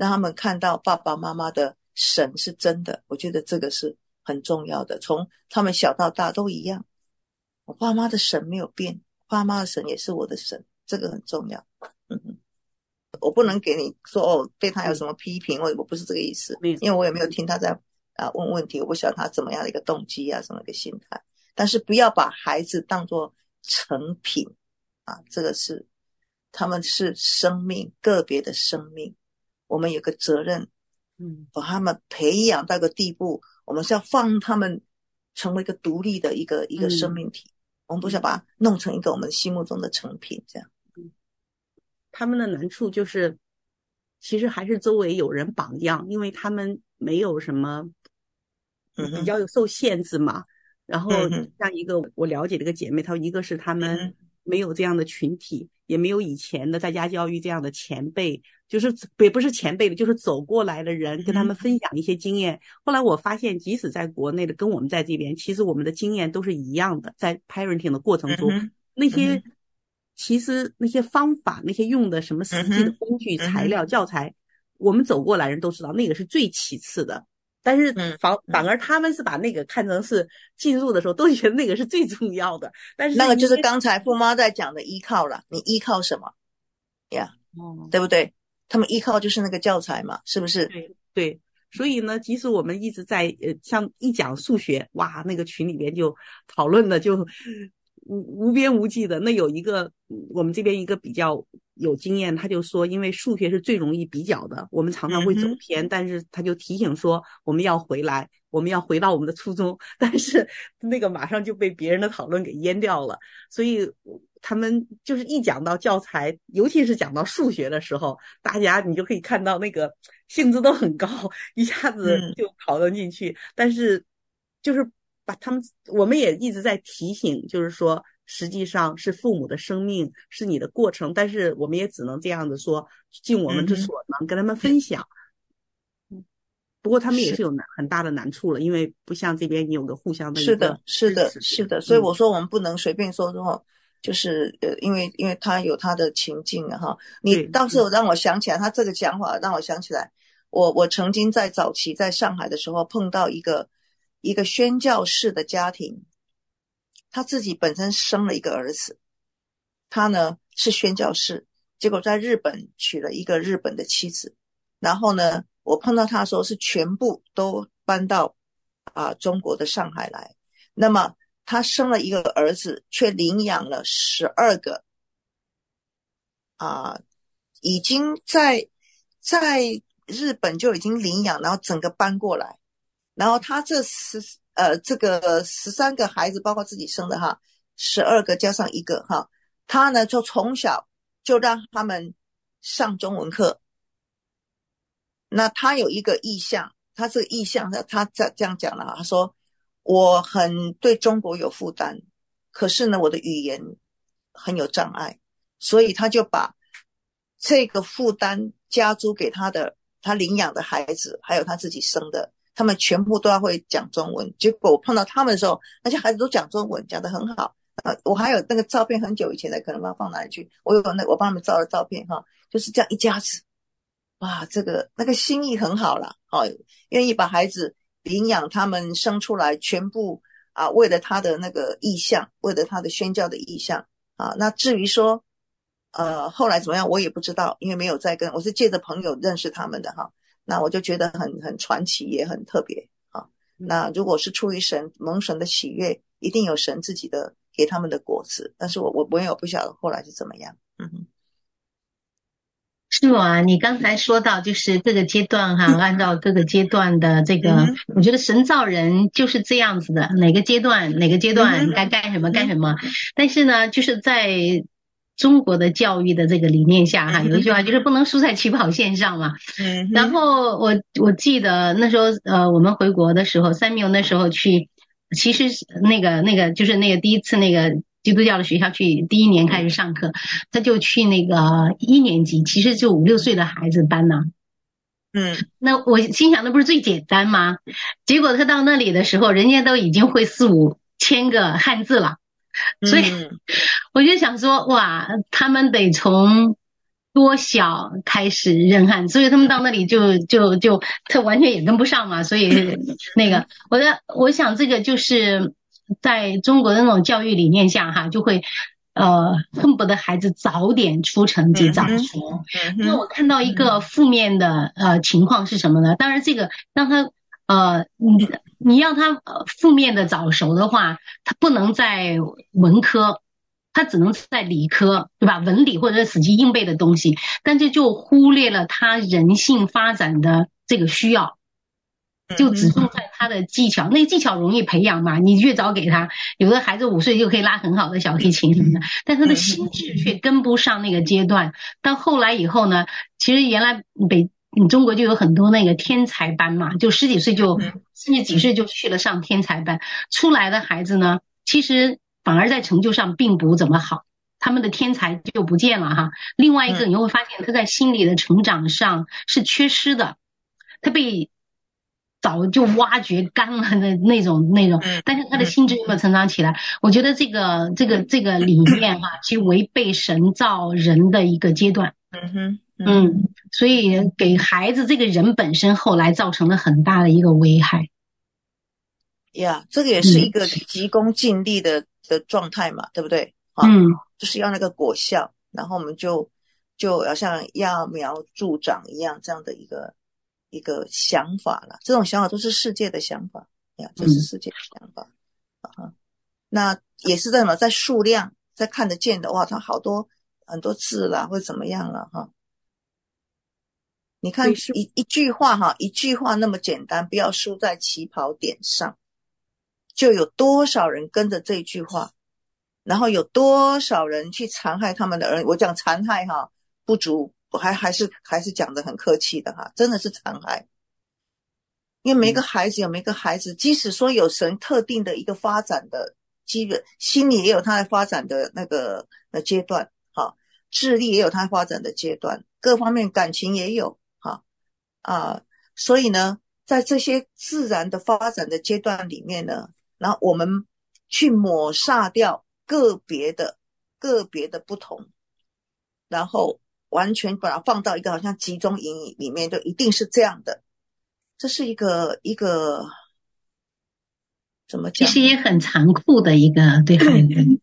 让他们看到爸爸妈妈的神是真的，我觉得这个是很重要的。从他们小到大都一样，我爸妈的神没有变，爸妈的神也是我的神，这个很重要。嗯哼，我不能给你说哦，对他有什么批评，我我不是这个意思，因为我也没有听他在啊问问题，我不晓得他怎么样的一个动机啊，什么一个心态。但是不要把孩子当作成品啊，这个是他们是生命，个别的生命，我们有个责任，嗯，把他们培养到一个地步，我们是要放他们成为一个独立的一个一个生命体，嗯，我们不是要把它弄成一个我们心目中的成品这样。 嗯，他们的难处就是其实还是周围有人榜样，因为他们没有什么比较受限制嘛，嗯，然后像一个我了解的一个姐妹，她一个是他们没有这样的群体，也没有以前的在家教育这样的前辈，就是也不是前辈的，就是走过来的人跟他们分享一些经验。后来我发现即使在国内的跟我们在这边，其实我们的经验都是一样的，在 parenting 的过程中，那些其实那些方法，那些用的什么实际的工具材料教材，我们走过来人都知道那个是最其次的，但是反反而他们是把那个看成是进入的时候都觉得那个是最重要的。但是那个就是刚才父妈在讲的依靠了，你依靠什么呀？ yeah, 对不对？他们依靠就是那个教材嘛，是不是？ 对对。所以呢，即使我们一直在呃，像一讲数学，哇，那个群里边就讨论的就无无边无际的。那有一个我们这边一个比较有经验，他就说，因为数学是最容易比较的，我们常常会走偏，嗯，但是他就提醒说我们要回来，我们要回到我们的初衷，但是那个马上就被别人的讨论给淹掉了。所以他们就是一讲到教材，尤其是讲到数学的时候，大家你就可以看到那个兴致都很高，一下子就讨论进去，嗯，但是就是把他们，我们也一直在提醒，就是说实际上是父母的生命，是你的过程，但是我们也只能这样子说，尽我们之所能跟他们分享。嗯，不过他们也是有难很大的难处了，因为不像这边你有个互相的一个是的，是的，是的，所以我说我们不能随便说说，嗯，就是呃，因为因为他有他的情境啊哈。你到时候让我想起来，他这个讲法让我想起来，我我曾经在早期在上海的时候碰到一个一个宣教士的家庭，他自己本身生了一个儿子，他呢是宣教士，结果在日本娶了一个日本的妻子，然后呢我碰到他的时候是全部都搬到啊中国的上海来，那么他生了一个儿子，却领养了十二个啊，已经在在日本就已经领养，然后整个搬过来，然后他这十呃这个十三个孩子，包括自己生的哈，十二个加上一个哈，他呢就从小就让他们上中文课。那他有一个意向，他这个意向他这样讲了，他说我很对中国有负担，可是呢我的语言很有障碍，所以他就把这个负担加诸给他的他领养的孩子，还有他自己生的，他们全部都要会讲中文。结果我碰到他们的时候，那些孩子都讲中文，讲得很好。呃，我还有那个照片，很久以前的，可能把它放哪里去？我有那我帮他们照的照片哈，就是这样一家子，哇，这个那个心意很好啦，哦，愿意把孩子领养，他们生出来，全部啊，为了他的那个意向，为了他的宣教的意向啊。那至于说，呃，后来怎么样，我也不知道，因为没有再跟，我是借着朋友认识他们的哈。那我就觉得很很传奇，也很特别啊。那如果是出于神蒙神的喜悦，一定有神自己的给他们的果子，但是我我没有不晓得后来是怎么样。嗯哼。 是啊，你刚才说到就是各个阶段哈，按照各个阶段的这个，我觉得神造人就是这样子的，哪个阶段哪个阶段该干什么干什么。但是呢，就是在中国的教育的这个理念下哈，有一句话就是不能输在起跑线上嘛。然后我我记得那时候呃我们回国的时候，三缪那时候去，其实那个那个就是那个第一次那个基督教的学校去第一年开始上课，他就去那个一年级，其实就五六岁的孩子班呢。嗯，那我心想那不是最简单吗？结果他到那里的时候，人家都已经会四五千个汉字了，所以我就想说，哇，他们得从多小开始扔汗，所以他们到那里就就就他完全也跟不上嘛，所以那个我的我想这个就是在中国的那种教育理念下哈，就会呃恨不得孩子早点出成绩早熟。因为我看到一个负面的呃情况是什么呢？当然这个让他呃你你要他呃负面的早熟的话，他不能在文科。他只能在理科，对吧？文理或者是死记硬背的东西，但这就忽略了他人性发展的这个需要，就只重在他的技巧。那个技巧容易培养嘛，你越早给他，有的孩子五岁就可以拉很好的小提琴什么的，但他的心智却跟不上那个阶段。到后来以后呢，其实原来北中国就有很多那个天才班嘛，就十几岁就甚至几岁就去了上天才班，出来的孩子呢，其实反而在成就上并不怎么好，他们的天才就不见了哈。另外一个你会发现他在心理的成长上是缺失的，他被早就挖掘干了的那种那种，但是他的心智有没有成长起来？我觉得这个这个这个理念哈，其实违背神造人的一个阶段。 嗯哼， 嗯，所以给孩子这个人本身后来造成了很大的一个危害。 呀、yeah, 这个也是一个急功近利的、嗯、的状态嘛，对不对？啊、 嗯， 就是要那个果效，然后我们就就要像揠苗助长一样，这样的一个一个想法了。这种想法都是世界的想法呀，这是世界的想法、嗯、啊。那也是在什么，在数量，在看得见的，哇，它好多很多字啦，或者怎么样了哈。你看一一句话哈，一句话那么简单，不要输在起跑点上。就有多少人跟着这句话，然后有多少人去残害他们的儿女。我讲残害哈，不足，我还还是还是讲得很客气的哈，真的是残害。因为每个孩子有每个孩子，即使说有神特定的一个发展的基本，心理也有他发展的那个的阶段哈，智力也有他发展的阶段，各方面感情也有哈啊，所以呢，在这些自然的发展的阶段里面呢，然后我们去抹煞掉个别的个别的不同，然后完全把它放到一个好像集中营里面，就一定是这样的。这是一个一个怎么讲？ 其实也很残酷的一个对孩子，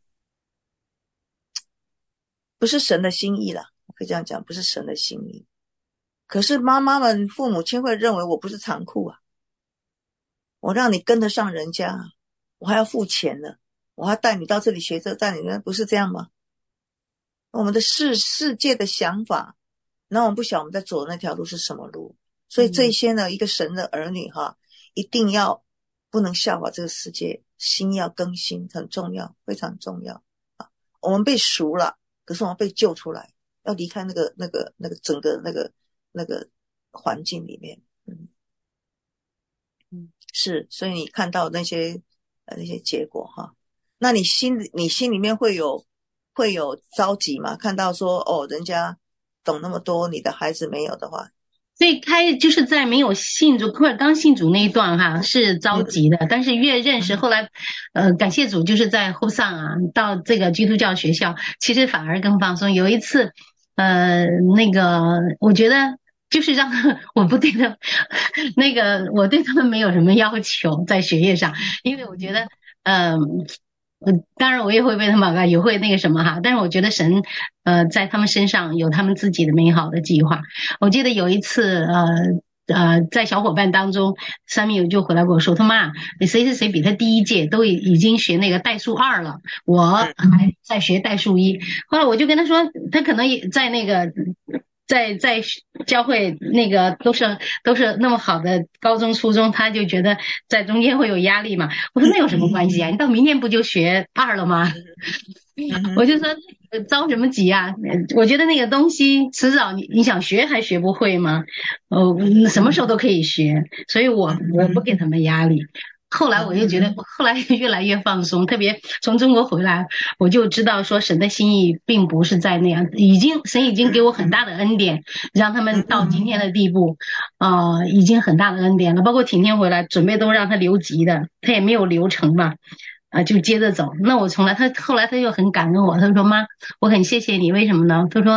不是神的心意啦，我可以这样讲，不是神的心意。可是妈妈们、父母亲会认为我不是残酷啊，我让你跟得上人家，我还要付钱呢，我还要带你到这里学这带你那，不是这样吗？我们的世世界的想法，然后我们不晓得我们在走的那条路是什么路，所以这些呢，一个神的儿女哈，一定要不能效法这个世界，心要更新，很重要，非常重要啊！我们被赎了，可是我们被救出来，要离开那个那个那个整个那个那个环境里面，嗯嗯，是，所以你看到那些呃那些结果哈，那你心你心里面会有会有着急吗？看到说哦，人家懂那么多，你的孩子没有的话。 最开就是在没有信主或者刚信主那一段哈是着急的，嗯、但是越认识后来，呃，感谢主就是在后上啊，到这个基督教学校，其实反而更放松。有一次，呃，那个我觉得就是让我不对他，那个我对他们没有什么要求在学业上，因为我觉得，嗯、呃。嗯，当然我也会为他们祷告，也会那个什么哈，但是我觉得神呃在他们身上有他们自己的美好的计划。我记得有一次呃呃在小伙伴当中，三米就回来跟我说，他妈，你谁谁谁比他第一届都已已经学那个代数二了，我还在学代数一。后来我就跟他说，他可能也在那个。在在教会那个都是都是那么好的高中初中，他就觉得在中间会有压力嘛。我说那有什么关系啊？你到明年不就学二了吗？我就说着什么急啊？我觉得那个东西迟早你你想学还学不会吗？哦，什么时候都可以学，所以我我不给他们压力。后来我就觉得，后来越来越放松，特别从中国回来，我就知道说神的心意并不是在那样，已经神已经给我很大的恩典，让他们到今天的地步，呃，已经很大的恩典了。包括婷婷回来，准备都让他留级的，他也没有留成嘛，啊、呃，就接着走。那我从来他后来他又很感恩我，他说妈，我很谢谢你，为什么呢？他说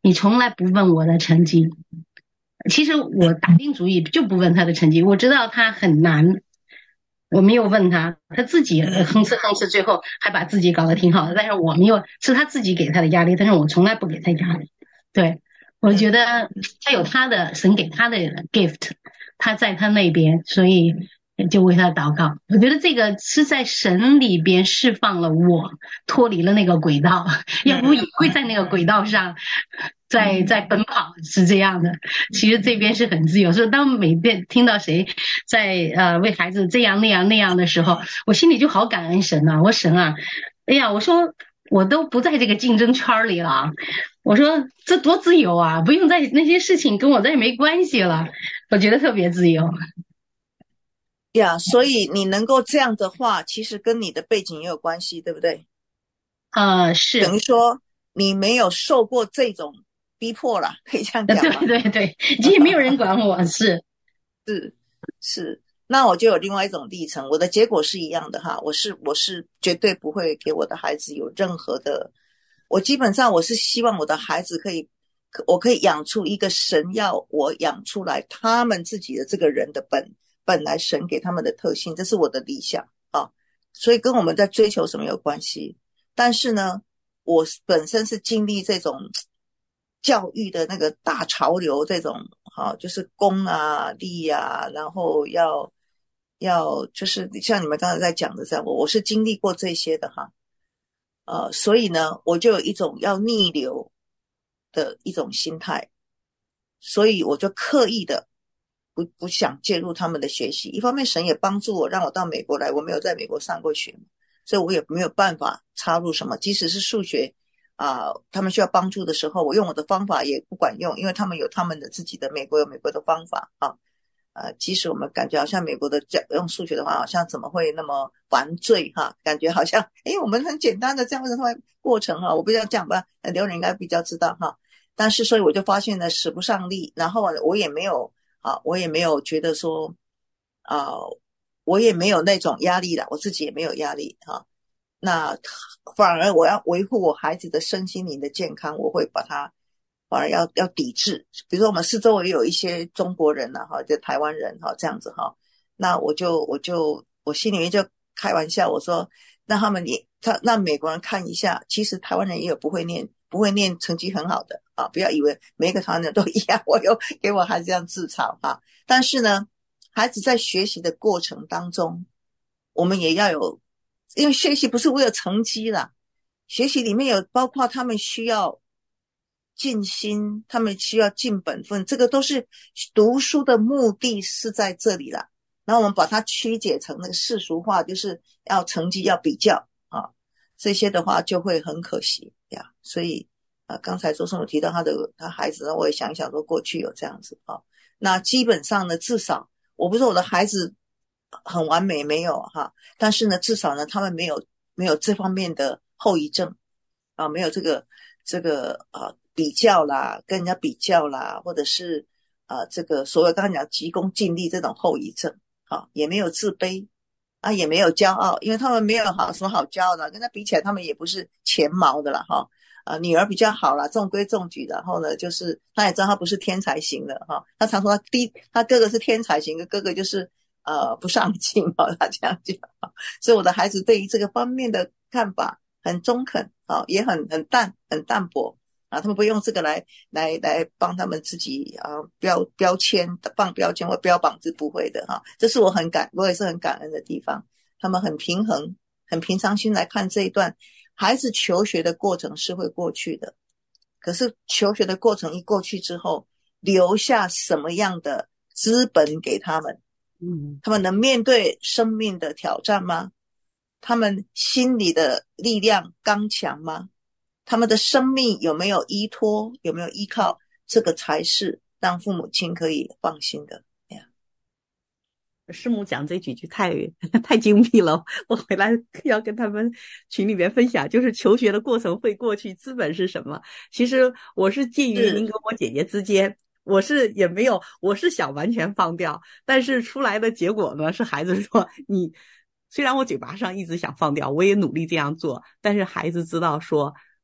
你从来不问我的成绩。其实我打定主意就不问他的成绩，我知道他很难，我没有问他，他自己哼哧哼哧，最后还把自己搞得挺好的。但是我没有，是他自己给他的压力，但是我从来不给他压力。对，我觉得他有他的神给他的 gift， 他在他那边，所以就为他祷告。我觉得这个是在神里边释放了我，脱离了那个轨道，要不也会在那个轨道上在在奔跑，是这样的。其实这边是很自由，所以当每遍听到谁在呃为孩子这样那样那样的时候，我心里就好感恩神啊！我神啊，哎呀，我说我都不在这个竞争圈里了，我说这多自由啊，不用在那些事情跟我再没关系了，我觉得特别自由。 呀，所以你能够这样的话，其实跟你的背景也有关系，对不对？ 呃，是等于说你没有受过这种逼迫啦，可以这样讲吗？ 对对对，其实没有人管我，是是是。那我就有另外一种历程，我的结果是一样的哈，我是我是绝对不会给我的孩子有任何的，我基本上我是希望我的孩子可以，我可以养出一个神要我养出来他们自己的这个人的本本来神给他们的特性，这是我的理想啊，所以跟我们在追求什么有关系。但是呢，我本身是经历这种教育的那个大潮流，这种好、啊、就是功啊利啊，然后要要就是像你们刚才在讲的这样，我我是经历过这些的哈，呃，所以呢，我就有一种要逆流的一种心态，所以我就刻意的不不想介入他们的学习。一方面，神也帮助我，让我到美国来，我没有在美国上过学，所以我也没有办法插入什么，即使是数学啊、呃，他们需要帮助的时候，我用我的方法也不管用，因为他们有他们的自己的，美国有美国的方法啊。呃，即使我们感觉好像美国的教用数学的话，好像怎么会那么繁赘哈？感觉好像，诶，我们很简单的这样的过程哈，我不知道讲吧，很多人应该比较知道哈。但是所以我就发现呢，使不上力，然后我也没有啊，我也没有觉得说啊、呃，我也没有那种压力了，我自己也没有压力哈。那反而我要维护我孩子的身心灵的健康，我会把它反而要要抵制。比如说我们四周围有一些中国人啊，哈，就台湾人哈，这样子哈，那我就我就我心里面就开玩笑，我说让他们也他让美国人看一下，其实台湾人也有不会念不会念成绩很好的啊，不要以为每一个台湾人都一样，我有给我孩子这样自嘲哈。但是呢，孩子在学习的过程当中，我们也要有，因为学习不是为了成绩啦，学习里面有包括他们需要尽心，他们需要尽本分，这个都是读书的目的是在这里啦。然后我们把它曲解成那个世俗化，就是要成绩要比较啊，这些的话就会很可惜呀。所以啊，刚才周圣母提到他的他孩子呢，我也想一想说过去有这样子啊。那基本上呢，至少我不是说我的孩子很完美，没有哈，但是呢，至少呢，他们没有没有这方面的后遗症啊，没有这个这个啊比较啦，跟人家比较啦，或者是啊这个所谓刚才讲急功近利这种后遗症。啊，也没有自卑啊，也没有骄傲，因为他们没有好什么好骄傲的，跟他比起来，他们也不是前茅的啦哈。啊，女儿比较好啦，中规中矩的，然后呢，就是他也知道他不是天才型的哈。他常说他第他哥哥是天才型的，哥哥就是呃不上进哈，他这样讲。所以我的孩子对于这个方面的看法很中肯啊，也很很淡很淡薄。啊，他们不用这个来来来帮他们自己啊标标签放标签或标榜是不会的哈、啊，这是我很感我也是很感恩的地方。他们很平衡，很平常心来看这一段孩子求学的过程是会过去的，可是求学的过程一过去之后，留下什么样的资本给他们？嗯，他们能面对生命的挑战吗？他们心理的力量刚强吗？他们的生命有没有依托，有没有依靠，这个才是让父母亲可以放心的。 师母讲这几句太太精辟了，我回来要跟他们群里面分享，就是求学的过程会过去，资本是什么？其实我是介于您跟我姐姐之间，我是也没有，我是想完全放掉，但是出来的结果呢，是孩子说你虽然我嘴巴上一直想放掉，我也努力这样做，但是孩子知道说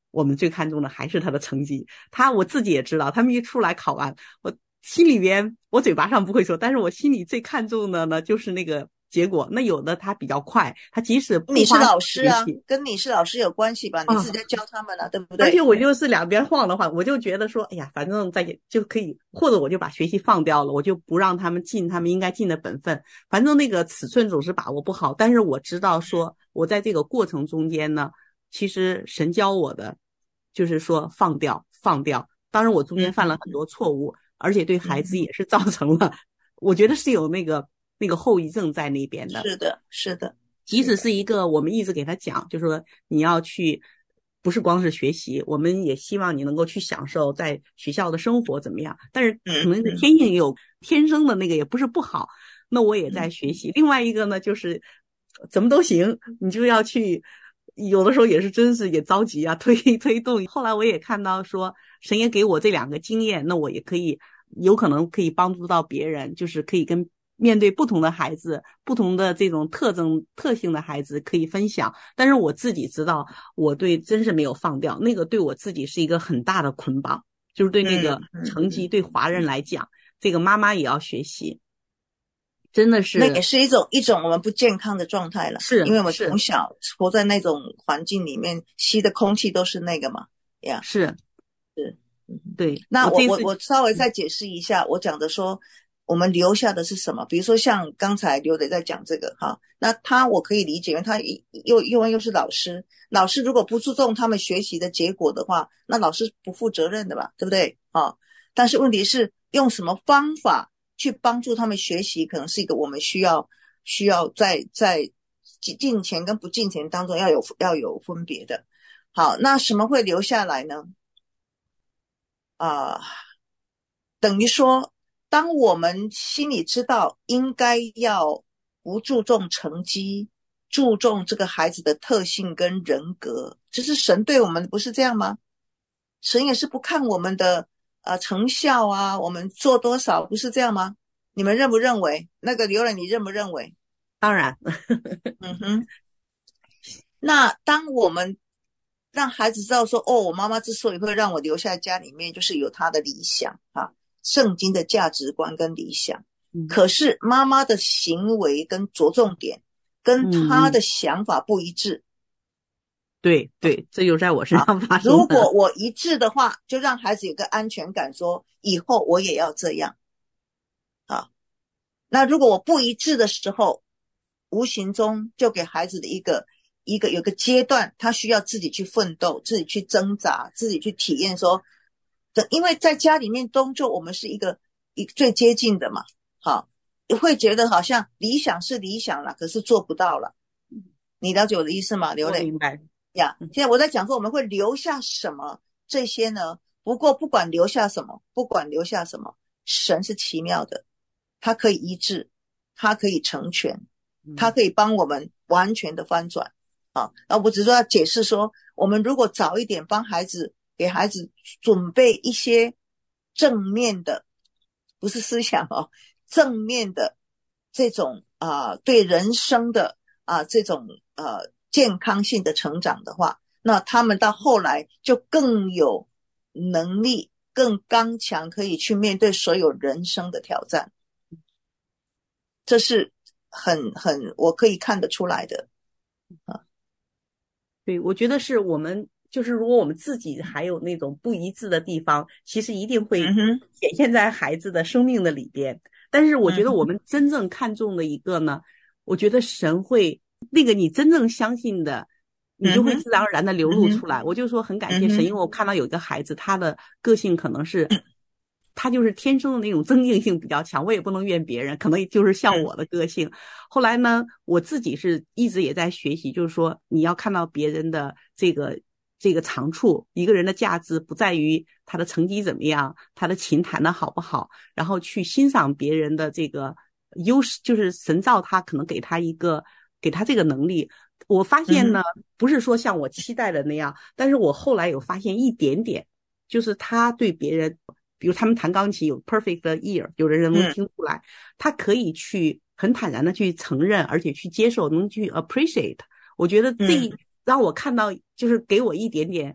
我们最看重的还是他的成绩。他我自己也知道，他们一出来考完，我心里边我嘴巴上不会说，但是我心里最看重的呢就是那个结果。那有的他比较快，他即使不你是花老师啊力气， 跟你是老师有关系吧？你啊是在教他们了、对不而对？ 且我就是两边晃的话，我就觉得说，哎呀，反正在就可以，或者我就把学习放掉了，我就不让他们尽他们应该尽的本分。反正那个尺寸总是把握不好，但是我知道说，我在这个过程中间呢，其实神教我的就是说放掉，放掉。当然我中间犯了很多错误，而且对孩子也是造成了，我觉得是有那个那个后遗症在那边的。 是的，是的。 即使是一个我们一直给他讲，就是说你要去，不是光是学习，我们也希望你能够去享受在学校的生活怎么样。但是可能是天性也有天生的那个也不是不好，那我也在学习。另外一个呢，就是怎么都行，你就要去。有的时候也是真是也着急啊，推推动。后来我也看到说，神也给我这两个经验，那我也可以有可能可以帮助到别人，就是可以跟面对不同的孩子，不同的这种特征特性的孩子可以分享。但是我自己知道，我对真是没有放掉那个，对我自己是一个很大的捆绑，就是对那个成绩，对华人来讲，这个妈妈也要学习。真的是， 那也是一种一种我们不健康的状态了， 是因为我们从小活在那种环境里面，吸的空气都是那个嘛，呀、yeah ， 是是， 对。 那我我我稍微再解释一下，我讲的说我们留下的是什么？比如说像刚才刘磊在讲这个哈，那他我可以理解，因为他又又又是老师，老师如果不注重他们学习的结果的话，那老师不负责任的吧，对不对啊？但是问题是用什么方法去帮助他们学习，可能是一个我们需要需要在在进钱跟不进钱当中要有要有分别的。好，那什么会留下来呢？啊、呃，等于说，当我们心里知道应该要不注重成绩，注重这个孩子的特性跟人格，这是神对我们不是这样吗？神也是不看我们的呃成效啊，我们做多少，不是这样吗？你们认不认为？那个刘磊，你认不认为？ 当然。 嗯哼。那当我们让孩子知道说，哦，我妈妈之所以会让我留在家里面，就是有她的理想啊，圣经的价值观跟理想。 嗯、 可是妈妈的行为跟着重点跟她的想法不一致。 嗯、对对，这就在我身上发生。 如果我一致的话，就让孩子有个安全感，说以后我也要这样。啊，那如果我不一致的时候，无形中就给孩子的一个一个有个阶段，他需要自己去奋斗，自己去挣扎，自己去体验说，因为在家里面终究我们是一个一个最接近的嘛，好，会觉得好像理想是理想了，可是做不到了。你了解我的意思吗？刘磊？ 我明白呀。现在我在讲说我们会留下什么这些呢？不过不管留下什么，不管留下什么，神是奇妙的，他可以医治，他可以成全，他可以帮我们完全的翻转啊！那我只是说要解释说，我们如果早一点帮孩子，给孩子准备一些正面的，不是思想哦，正面的这种啊、呃、对人生的啊、呃、这种呃健康性的成长的话，那他们到后来就更有能力，更刚强，可以去面对所有人生的挑战。这是很很我可以看得出来的啊。 对，我觉得是我们就是如果我们自己还有那种不一致的地方，其实一定会显现在孩子的生命的里边。嗯、但是我觉得我们真正看重的一个呢，嗯、我觉得神会那个你真正相信的，你就会自然而然的流露出来。嗯、我就说很感谢神，因为我看到有一个孩子，他的个性可能是。嗯他就是天生的那种增进性比较强，我也不能怨别人，可能就是像我的个性。嗯、后来呢，我自己是一直也在学习，就是说你要看到别人的这个这个长处，一个人的价值不在于他的成绩怎么样，他的琴弹的好不好，然后去欣赏别人的这个优势，就是神造他可能给他一个给他这个能力。我发现呢，嗯、不是说像我期待的那样，但是我后来有发现一点点，就是他对别人。比如他们弹钢琴有 perfect ear， 有的人能听出来，嗯、他可以去很坦然的去承认，而且去接受，能去 appreciate。我觉得这让我看到，就是给我一点点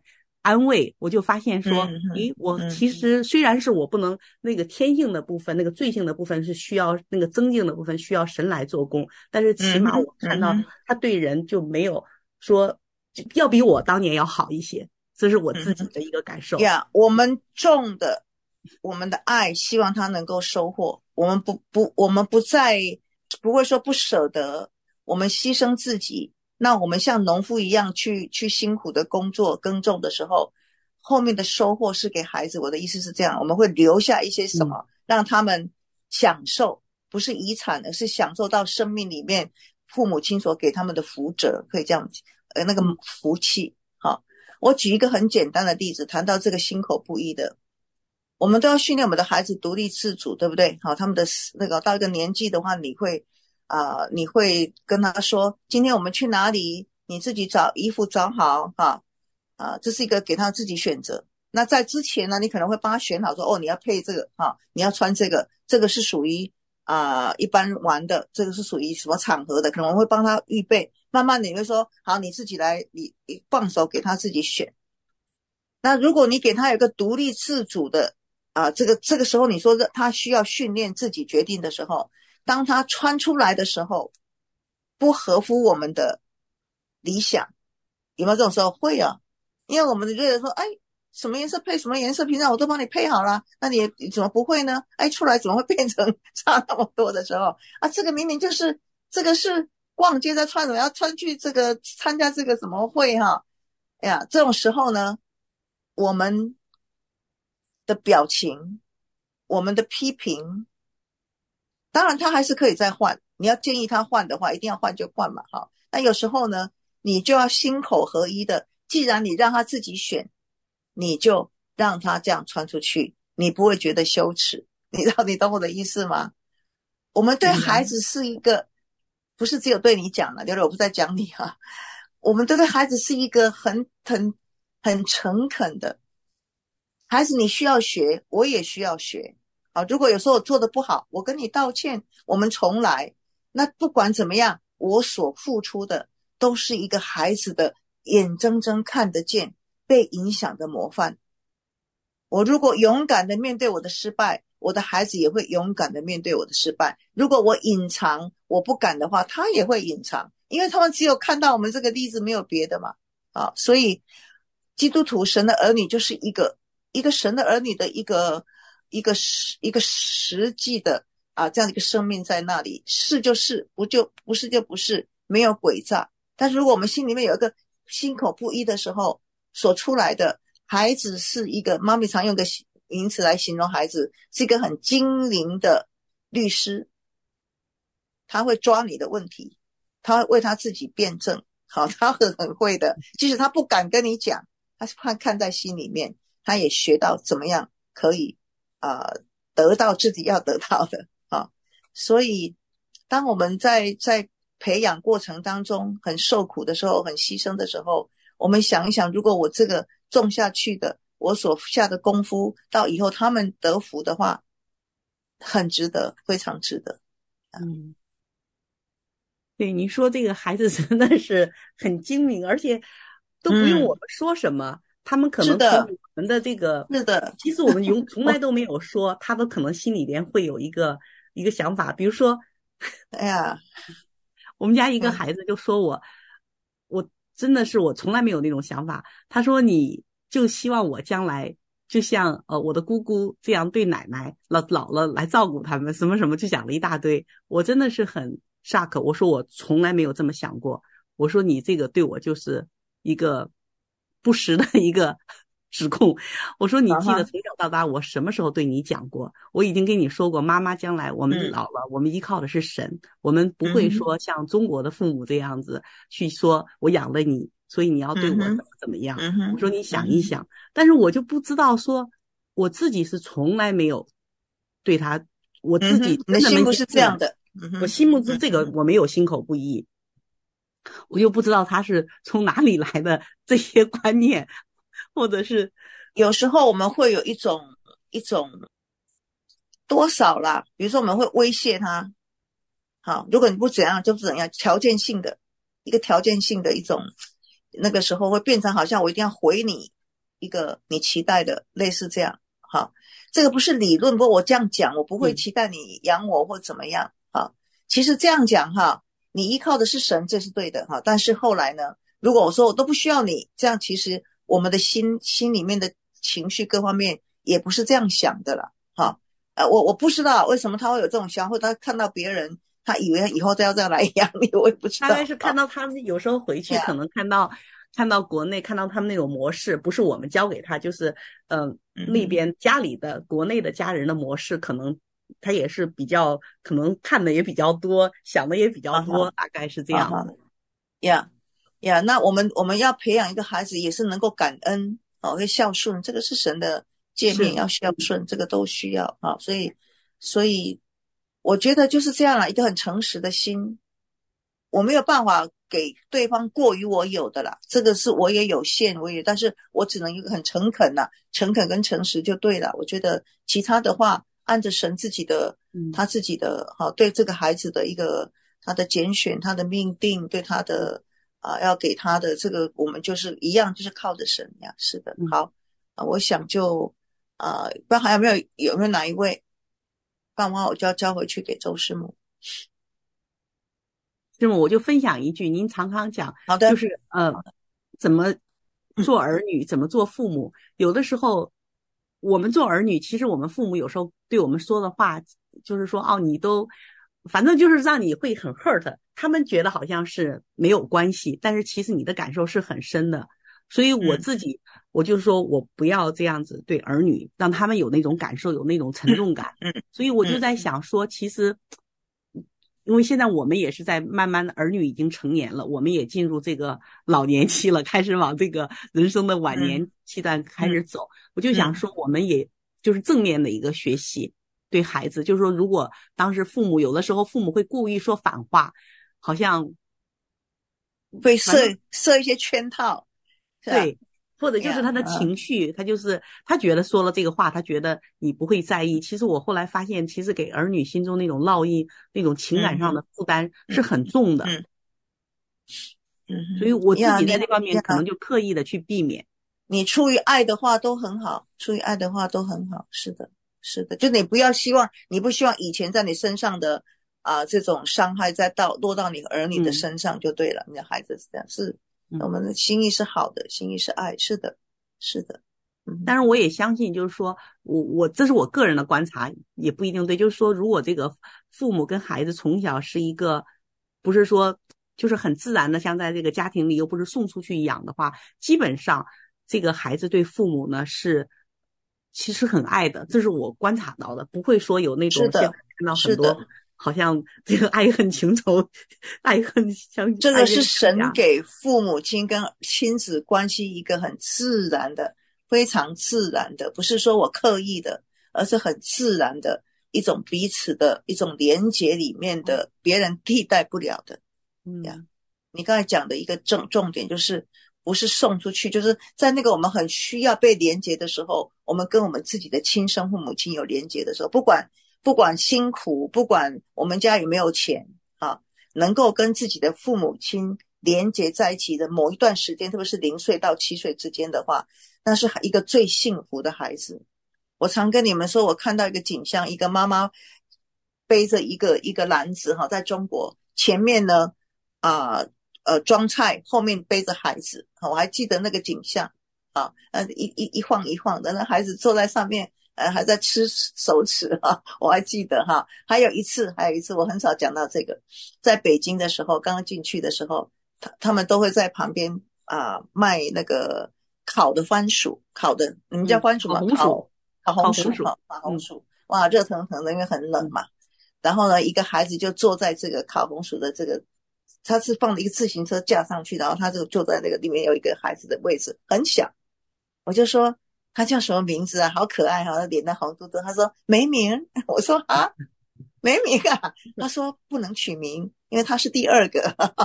安慰，我就发现说， 嗯诶，我嗯其实虽然是我不能那个天性的部分，那个罪性的部分是需要那个增进的部分需要神来做工，但是起码我看到他对人就没有说要比我当年要好一些，这是我自己的一个感受。 呀、yeah, 我们种的我们的爱，希望他能够收获。我们不不，我们不再不会说不舍得，我们牺牲自己。那我们像农夫一样去去辛苦的工作耕种的时候，后面的收获是给孩子。我的意思是这样，我们会留下一些什么，嗯、让他们享受，不是遗产，而是享受到生命里面父母亲所给他们的福泽，可以这样呃那个福气。好，我举一个很简单的例子，谈到这个心口不一的。我们都要训练我们的孩子独立自主，对不对？好，他们的那个到一个年纪的话，你会啊、呃，你会跟他说，今天我们去哪里？你自己找衣服找好哈啊，这是一个给他自己选择。那在之前呢，你可能会帮他选好说，哦，你要配这个哈，你要穿这个，这个是属于啊、呃、一般玩的，这个是属于什么场合的，可能会帮他预备。慢慢你会说，好，你自己来，你你放手给他自己选。那如果你给他有个独立自主的啊，这个这个时候你说他需要训练自己决定的时候，当他穿出来的时候不合乎我们的理想，有没有这种时候？会啊，因为我们觉得说，哎，什么颜色配什么颜色，平常我都帮你配好了，那你你怎么不会呢？哎，出来怎么会变成差那么多的时候啊？这个明明就是这个是逛街在穿，我要穿去这个参加这个什么会哈？哎呀，这种时候呢，我们的表情，我们的批评，当然他还是可以再换，你要建议他换的话，一定要换就换嘛，哈。那有时候呢，你就要心口合一的，既然你让他自己选，你就让他这样穿出去，你不会觉得羞耻。你知道你懂我的意思吗？我们对孩子是一个，不是只有对你讲了，刘刘我不在讲你啊，我们对孩子是一个很很很诚恳的。孩子你需要学，我也需要学。好，如果有时候我做的不好，我跟你道歉，我们重来。那不管怎么样，我所付出的都是一个孩子的眼睁睁看得见被影响的模范。我如果勇敢的面对我的失败，我的孩子也会勇敢的面对我的失败。如果我隐藏，我不敢的话，他也会隐藏，因为他们只有看到我们这个例子，没有别的嘛。啊，所以基督徒神的儿女就是一个一个神的儿女的一个一个一个实际的啊这样的一个生命在那里，是就是，不就不是就不是，没有诡诈。但是如果我们心里面有一个心口不一的时候，所出来的孩子是一个，妈咪常用个名词来形容孩子，是一个很精灵的律师，他会抓你的问题，他会为他自己辩证，好，他很很会的，即使他不敢跟你讲，他是看看在心里面，他也学到怎么样可以啊、呃、得到自己要得到的啊。所以当我们在在培养过程当中很受苦的时候，很牺牲的时候，我们想一想，如果我这个种下去的，我所下的功夫，到以后他们得福的话，很值得，非常值得。 嗯，对，你说这个孩子真的是很精明，而且都不用我们说什么，嗯、他们可能从我们的这个， 是的， 其实我们永从来都没有说，他都可能心里边会有一个一个想法，比如说， 哎呀， 我们家一个孩子就说我，嗯、我真的是我从来没有那种想法。他说你就希望我将来就像呃我的姑姑这样对奶奶老老了来照顾他们，什么什么就讲了一大堆。我真的是很 shock， 我说我从来没有这么想过。我说你这个对我就是一个不实的一个指控。我说你记得从小到大我什么时候对你讲过？我已经跟你说过，妈妈将来我们老了，嗯、我们依靠的是神，我们不会说像中国的父母这样子去说我养了你，所以你要对我怎么怎么样。 嗯、 我说你想一想，嗯、但是我就不知道说我自己是从来没有对他，我自己真的没、嗯、你的心不是这样的， 嗯、我心目中这个我没有心口不一。我就不知道他是从哪里来的这些观念，或者是有时候我们会有一种一种多少啦，比如说我们会威胁他，好，如果你不怎样就不怎样，条件性的一个条件性的一种，那个时候会变成好像我一定要回你一个你期待的，类似这样。好，这个不是理论，不过我这样讲，我不会期待你养我或怎么样。好，其实这样讲哈，你依靠的是神，这是对的哈。但是后来呢，如果我说我都不需要你，这样其实我们的心心里面的情绪各方面也不是这样想的了。哈，呃，我我不知道为什么他会有这种想法，或他看到别人，他以为以后再要再来养你，我也不知道。 大概是看到他们有时候回去，可能看到。看到国内，看到他们那种模式，不是我们教给他，就是嗯、呃、那边家里的国内的家人的模式，可能他也是比较可能看的也比较多，想的也比较多，大概是这样的。 呀呀，那我们我们要培养一个孩子，也是能够感恩哦，会孝顺，这个是神的诫命，要孝顺，这个都需要啊。所以所以我觉得就是这样啦，一个很诚实的心。我没有办法给对方过于我有的啦，这个是我也有限，我也，但是我只能一个很诚恳啦，诚恳跟诚实就对了。我觉得其他的话，按着神自己的，他自己的哈，对这个孩子的一个他的拣选，他的命定，对他的啊要给他的这个，我们就是一样，就是靠着神呀。是的，好啊，我想就啊，不知道还有没有有没有哪一位，不然的话我就要交回去给周师母。 师母，我就分享一句，您常常讲， 好的， 就是呃，怎么做儿女，嗯、怎么做父母。有的时候，我们做儿女，其实我们父母有时候对我们说的话，就是说，哦，你都，反正就是让你会很 hurt。他们觉得好像是没有关系，但是其实你的感受是很深的。所以我自己，嗯、我就说我不要这样子对儿女，让他们有那种感受，有那种沉重感。 嗯， 所以我就在想说，其实。因为现在我们也是在慢慢的，儿女已经成年了，我们也进入这个老年期了，开始往这个人生的晚年期段开始走。嗯、我就想说，我们也就是正面的一个学习，对孩子，就是说，如果当时父母有的时候父母会故意说反话，好像会设设一些圈套， 对。或者就是他的情绪， yeah, 他就是他觉得说了这个话，他觉得你不会在意。其实我后来发现，其实给儿女心中那种烙印、那种情感上的负担是很重的。 嗯嗯， 所以我自己在这方面可能就刻意的去避免。 你出于爱的话都很好，出于爱的话都很好。是的，是的，就你不要希望，你不希望以前在你身上的啊、呃、这种伤害再到落到你儿女的身上就对了。嗯、你的孩子是这样是。我们的心意是好的，心意是爱，是的，是的。 嗯，但是我也相信，就是说我我这是我个人的观察，也不一定对。就是说，如果这个父母跟孩子从小是一个，不是说就是很自然的，像在这个家庭里又不是送出去养的话，基本上这个孩子对父母呢是其实很爱的，这是我观察到的，不会说有那种现在看到很多。好像这个爱恨情仇，爱恨相， 这个是神给父母亲跟亲子关系一个很自然的、非常自然的，不是说我刻意的，而是很自然的一种彼此的一种连结里面的，别人替代不了的。嗯呀，你刚才讲的一个重重点就是，不是送出去，就是在那个我们很需要被连结的时候，我们跟我们自己的亲生父母亲有连结的时候，不管。不管辛苦，不管我们家有没有钱啊，能够跟自己的父母亲连结在一起的某一段时间，特别是零岁到七岁之间的话，那是一个最幸福的孩子。我常跟你们说，我看到一个景象，一个妈妈背着一个一个篮子哈，在中国前面呢啊呃装菜，后面背着孩子，我还记得那个景象啊，呃一一一晃一晃的，那孩子坐在上面。呃，还在吃手指哈，我还记得哈。还有一次，还有一次，我很少讲到这个，在北京的时候，刚刚进去的时候，他他们都会在旁边啊、呃、卖那个烤的番薯，烤的，你们叫番薯吗？ 嗯、烤烤红薯，烤烤红薯，哇，热腾腾的，因为很冷嘛。嗯、然后呢，一个孩子就坐在这个烤红薯的这个，他是放了一个自行车架上去，然后他就坐在那个里面有一个孩子的位置，很小，我就说。他叫什么名字啊？好可爱哈，脸蛋红嘟嘟。他说没名，我说啊，没名啊。他说不能取名，因为他是第二个。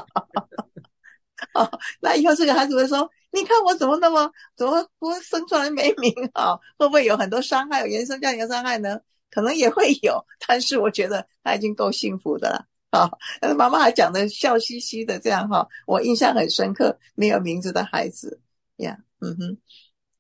哦，那以后这个孩子会说，你看我怎么那么怎么我生出来没名啊？会不会有很多伤害，有原生家庭的伤害呢？可能也会有，但是我觉得他已经够幸福的了。好，哦，妈妈还讲的笑嘻嘻的这样哈，我印象很深刻。没有名字的孩子呀，嗯哼。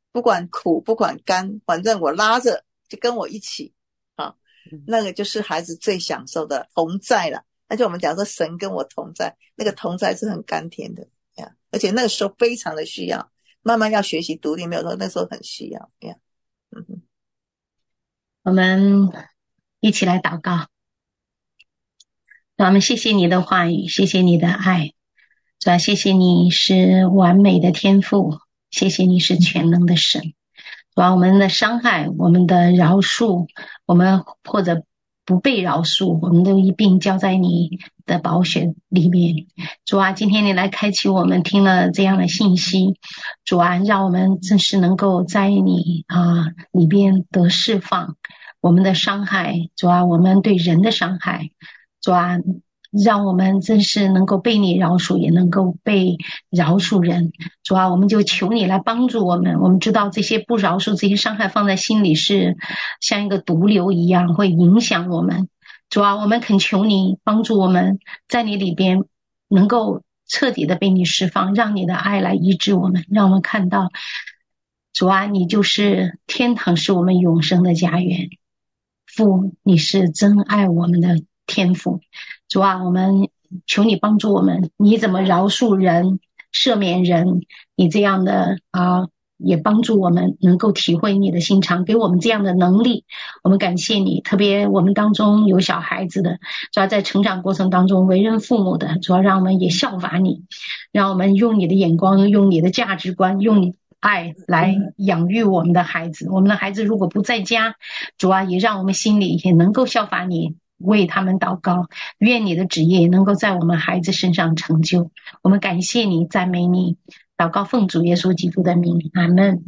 不管苦不管甘，反正我拉着就跟我一起啊，那个就是孩子最享受的同在了。而且我们讲说神跟我同在，那个同在是很甘甜的呀，而且那个时候非常的需要，慢慢要学习独立，没有说那时候很需要呀。嗯哼， 我们一起来祷告。主啊，我们谢谢你的话语，谢谢你的爱。主啊，谢谢你是完美的天父，谢谢你是全能的神。主啊，我们的伤害，我们的饶恕，我们或者不被饶恕，我们都一并交在你的宝血里面。主啊，今天你来开启我们，听了这样的信息，主啊，让我们真是能够在你啊里边得释放我们的伤害。主啊，我们对人的伤害，主啊，让我们真是能够被你饶恕，也能够被饶恕人。主啊，我们就求你来帮助我们。我们知道这些不饶恕，这些伤害放在心里是像一个毒瘤一样，会影响我们。主啊，我们恳求你帮助我们，在你里边能够彻底的被你释放，让你的爱来医治我们，让我们看到主啊，你就是天堂，是我们永生的家园。父，你是真爱我们的天父。主啊，我们求你帮助我们，你怎么饶恕人赦免人，你这样的啊，也帮助我们能够体会你的心肠，给我们这样的能力。我们感谢你，特别我们当中有小孩子的，主要在成长过程当中为人父母的，主要让我们也效法你，让我们用你的眼光，用你的价值观，用你爱来养育我们的孩子。我们的孩子如果不在家，主啊，也让我们心里也能够效法你，为他们祷告，愿你的旨意能够在我们孩子身上成就。我们感谢你，赞美你，祷告奉主耶稣基督的名，阿们。